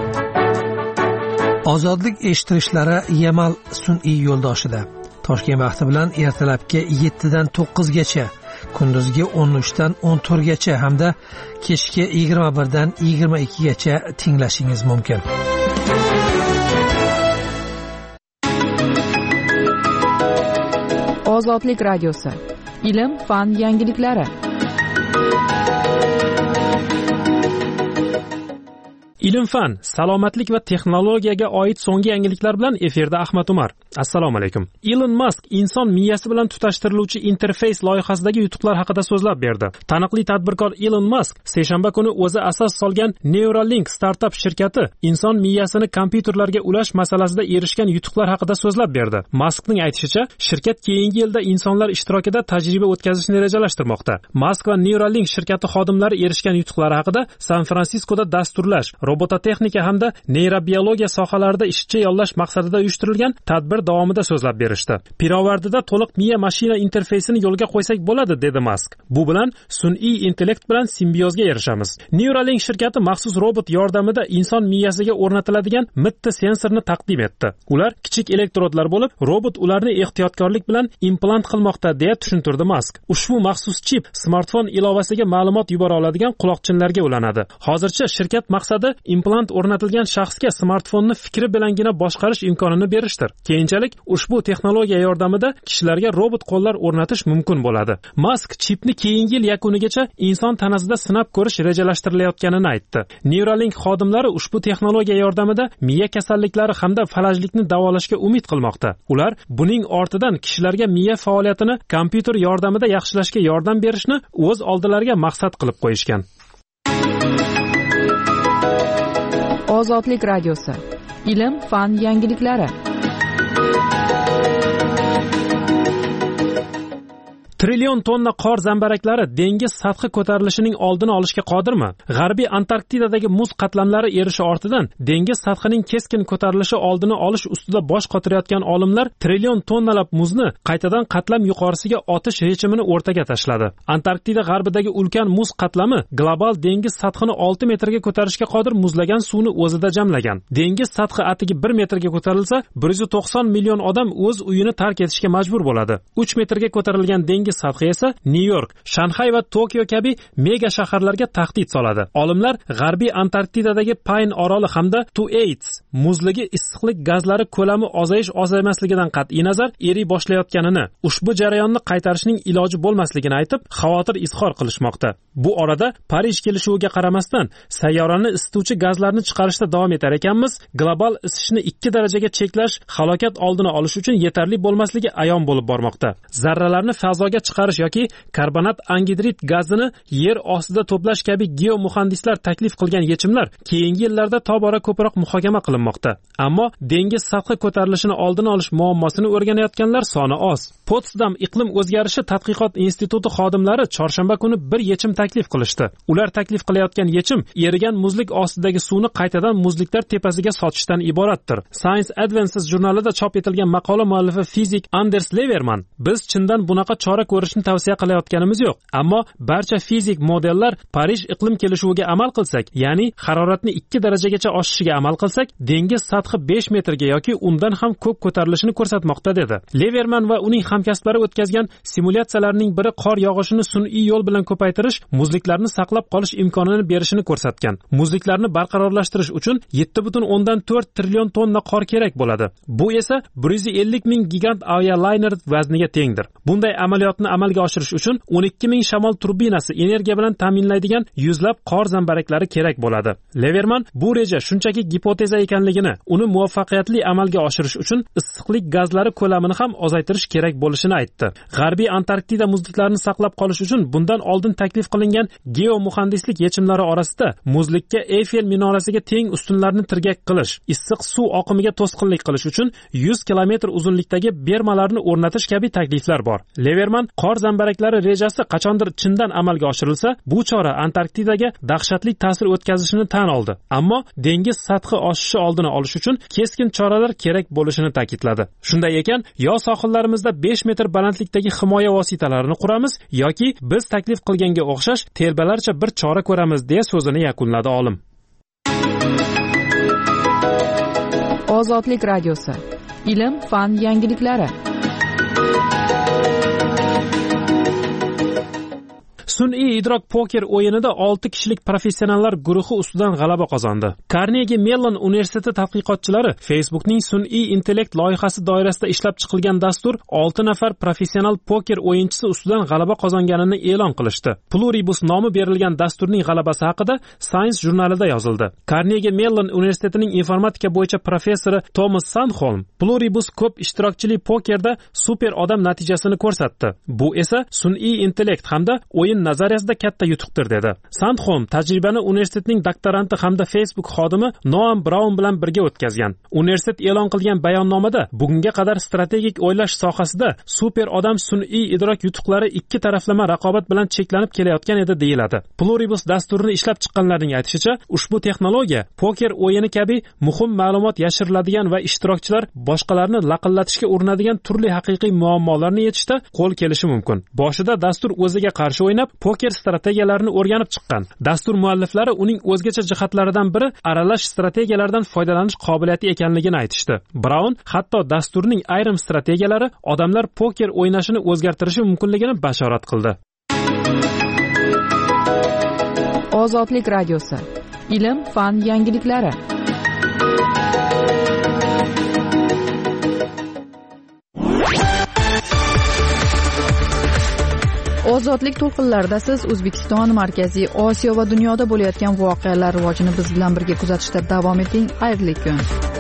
Ozodlik eshittirishlari Yamal sun'iy yo'ldoshida. Toshkent vaqti bilan ertalabki yetti dan to'qqiz gacha, kunduzgi o'n uch dan o'n to'rt gacha hamda kechki yigirma bir dan yigirma ikki gacha tinglashingiz mumkin. Ozodlik radiosi. Ilm, fan yangiliklari. Ilm-fan, salomatlik va texnologiyaga oid so'nggi yangiliklar bilan efirda Ahmad Umar. Assalomu alaykum. Elon Musk inson miyasi bilan tutashtiriluvchi interfeys loyihasidagi yutuqlar haqida so'zlab berdi. Taniqli tadbirkor Elon Musk seshanba kuni o'zi asos solgan Neuralink startap shirkati inson miyasini kompyuterlarga ulash masalasida erishgan yutuqlar haqida so'zlab berdi. Muskning aytishicha, shirkat keyingi yilda insonlar ishtirokida tajriba o'tkazishni rejalashtirmoqda. Musk va Neuralink shirkati xodimlari erishgan yutuqlari haqida San-Fransiskoda dasturlash, robototexnika hamda neyrobiologiya sohalarida ishchi yollash maqsadida uyushtirilgan tadbir davomida so'zlab berishdi. Pirovardida to'liq miya mashina interfeysini yo'lga qo'ysak bo'ladi, dedi Musk. Bu bilan sun'iy intellekt bilan simbiozga erishamiz. Neuralink shirkati maxsus robot yordamida inson miyasiga o'rnatiladigan mitti sensorni taqdim etdi. Ular kichik elektrodlar bo'lib, robot ularni ehtiyotkorlik bilan implant qilmoqda, deya tushuntirdi Musk. Ushbu maxsus chip smartfon ilovasiga ma'lumot yubora oladigan quloqchinlarga ulanadi. Hozircha shirkat maqsadi implant o'rnatilgan shaxsga smartfonni fikri bilangina boshqarish imkonini berishdir. Keyinchalik ushbu texnologiya yordamida kishilarga robot qo'llar o'rnatish mumkin bo'ladi. Musk chipni keyingi yil yakunigacha inson tanasida sinab ko'rish rejalashtirilayotganini aytdi. Neuralink xodimlari ushbu texnologiya yordamida miya kasalliklari hamda falajlikni davolashga umid qilmoqda. Ular buning ortidan kishilarga miya faoliyatini kompyuter yordamida yaxshilashga yordam berishni o'z oldilariga maqsad qilib qo'yishgan. Ozodlik radiosi. Ilm, fan yangiliklari. Trillion tonna qor zambaraklari dengiz sathi ko'tarilishining oldini olishga qodirmi? G'arbiy Antarktidadagi muz qatlamlari erishi ortidan dengiz sathining keskin ko'tarilishi oldini olish ustida bosh qotirayotgan olimlar trillion tonnalab muzni qaytadan qatlam yuqorisiga otish yechimini o'rtaga tashladi. Antarktida g'arbidagi ulkan muz qatlami global dengiz sathini olti metrga ko'tarishga qodir muzlagan suvni o'zida jamlagan. Dengiz sathi atigi bir metrga ko'tarilsa, bir yuz to'qson million odam o'z uyini tark etishga majbur bo'ladi. uch metrga ko'tarilgan dengiz sathi esa Nyu-York, Shanxay va Tokio kabi mega shaharlarga tahdid soladi. Olimlar G'arbiy Antarktidadagi Pine oroli hamda Tuates muzligi issiqlik gazlari ko'lami ozayish ozaymasligidan qat'iy nazar eriy boshlayotganini, ushbu jarayonni qaytarishning iloji bo'lmasligini aytib, xavotir izhor qilishmoqda. Bu orada Parij kelishuviga qaramasdan sayyorani isituvchi gazlarni chiqarishda davom etar ekanmiz, global isishni ikki darajaga cheklash halokat oldini olish uchun yetarli bo'lmasligi ayon bo'lib bormoqda. Zarralarni fazoga chiqarish yoki karbonat angidrid gazini yer ostida to'plash kabi geomuhandislar taklif qilgan yechimlar keyingi yillarda tobora ko'proq muhokama qilinmoqda. Ammo dengiz sathi ko'tarilishini oldini olish muammosini o'rganayotganlar soni oz. Potsdam iqlim o'zgarishi tadqiqot instituti xodimlari chorshanba kuni bir yechim taklif qilishdi. Ular taklif qilayotgan yechim erigan muzlik ostidagi suvni qaytadan muzliklar tepasiga sotishdan iboratdir. Science Advances jurnalida chop etilgan maqola muallifi fizik Anders Leverman: "Biz chindan bunaqa chora ko'rishni tavsiya qilayotganimiz yo'q, ammo barcha fizik modellar Parij iqlim kelishuviga amal qilsak, ya'ni haroratni ikki darajagacha oshishiga amal qilsak, dengiz sathi besh metrga yoki undan ham ko'p ko'tarilishini ko'rsatmoqda", dedi. Leverman va uning hamkasblari o'tkazgan simulyatsiyalarning biri qor yog'ishini sun'iy yo'l bilan ko'paytirish, muzliklarni saqlab qolish imkonini berishini ko'rsatgan. Muzliklarni barqarorlashtirish uchun yetti butun o'ndan to'rt trillion tonna qor kerak bo'ladi. Bu esa bir yuz ellik ming gigant avialayner vazniga tengdir. Bunday amaliyotni amalga oshirish uchun o'n ikki ming shamol turbinasi energiya bilan ta'minlaydigan yuzlab qor zambaraklari kerak bo'ladi. Leverman bu reja shunchaki gipoteza ekanligini, uni muvaffaqiyatli amalga oshirish uchun issiqlik gazlari ko'lamini ham ozaytirish kerak bo'lishini aytdi. G'arbiy Antarktida muzliklarini saqlab qolish uchun bundan oldin taklif qilingan geomuhandislik yechimlari orasida muzlikka Eyfel minorasiga teng ustunlarni tirgak qilish, issiq suv oqimiga to'sqinlik qilish uchun yuz kilometr uzunlikdagi bermalarni o'rnatish kabi takliflar bor. Leverman qor zambaraklari rejasi qachondir chindan amalga oshirilsa, bu chora Antarktidaga dahshatli ta'sir o'tkazishini tan oldi. Ammo dengiz sathi oshishi oldini olish uchun keskin choralar kerak bo'lishini ta'kidladi. Shunday ekan, yo sohillarimizda besh metr balandlikdagi himoya vositalarini quramiz yoki biz taklif qilganga o'xshash telbalarcha bir chora ko'ramiz, deya so'zini yakunladi olim. Ozodlik radiosi. Ilm, fan yangiliklari. Sun'iy idrok poker o'yinida olti kishilik professionallar guruhi ustidan g'alaba qozondi. Carnegie Mellon universiteti tadqiqotchilari Facebookning sun'iy intellekt loyihasi doirasida ishlab chiqilgan dastur olti nafar professional poker o'yinchisi ustidan g'alaba qozonganini e'lon qilishdi. Pluribus nomi berilgan dasturning g'alabasi haqida Science jurnalida yozildi. Carnegie Mellon universitetining informatika bo'yicha professori Thomas Sandholm Pluribus ko'p ishtirokchili pokerda super odam natijasini ko'rsatdi. Bu esa sun'iy intellekt hamda o'yin nazariyasida katta yutuqdir, dedi. Sandholm tajribani universitetning doktoranti hamda Facebook xodimi Noam Brown bilan birga o'tkazgan. Universitet e'lon qilgan bayonnomada bugunga qadar strategik o'ylash sohasida super odam sun'iy idrok yutuqlari ikki taraflama raqobat bilan cheklanib kelayotgan edi, deyiladi. Pluribus dasturini ishlab chiqqanlarning aytishicha, ushbu texnologiya poker o'yini kabi muhim ma'lumot yashiriladigan va ishtirokchilar boshqalarni laqillatishga urinadigan turli haqiqiy muammolarni yechishda qo'l kelishi mumkin. Boshida dastur o'ziga qarshi o'ynab poker strategiyalarini o'rganib chiqqan. Dastur mualliflari uning o'zgacha jihatlaridan biri aralash strategiyalardan foydalanish qobiliyati ekanligini aytishdi. Brown hatto dasturning ayrim strategiyalari odamlar poker o'ynashini o'zgartirishi mumkinligini bashorat qildi. Ozodlik radiosi. ilm, fan yangiliklari. Ozodlik to'lqinlarida siz O'zbekiston, Markaziy Osiyo va dunyoda bo'layotgan voqealar rivojini biz bilan birga kuzatishda davom eting. Xayrli kun.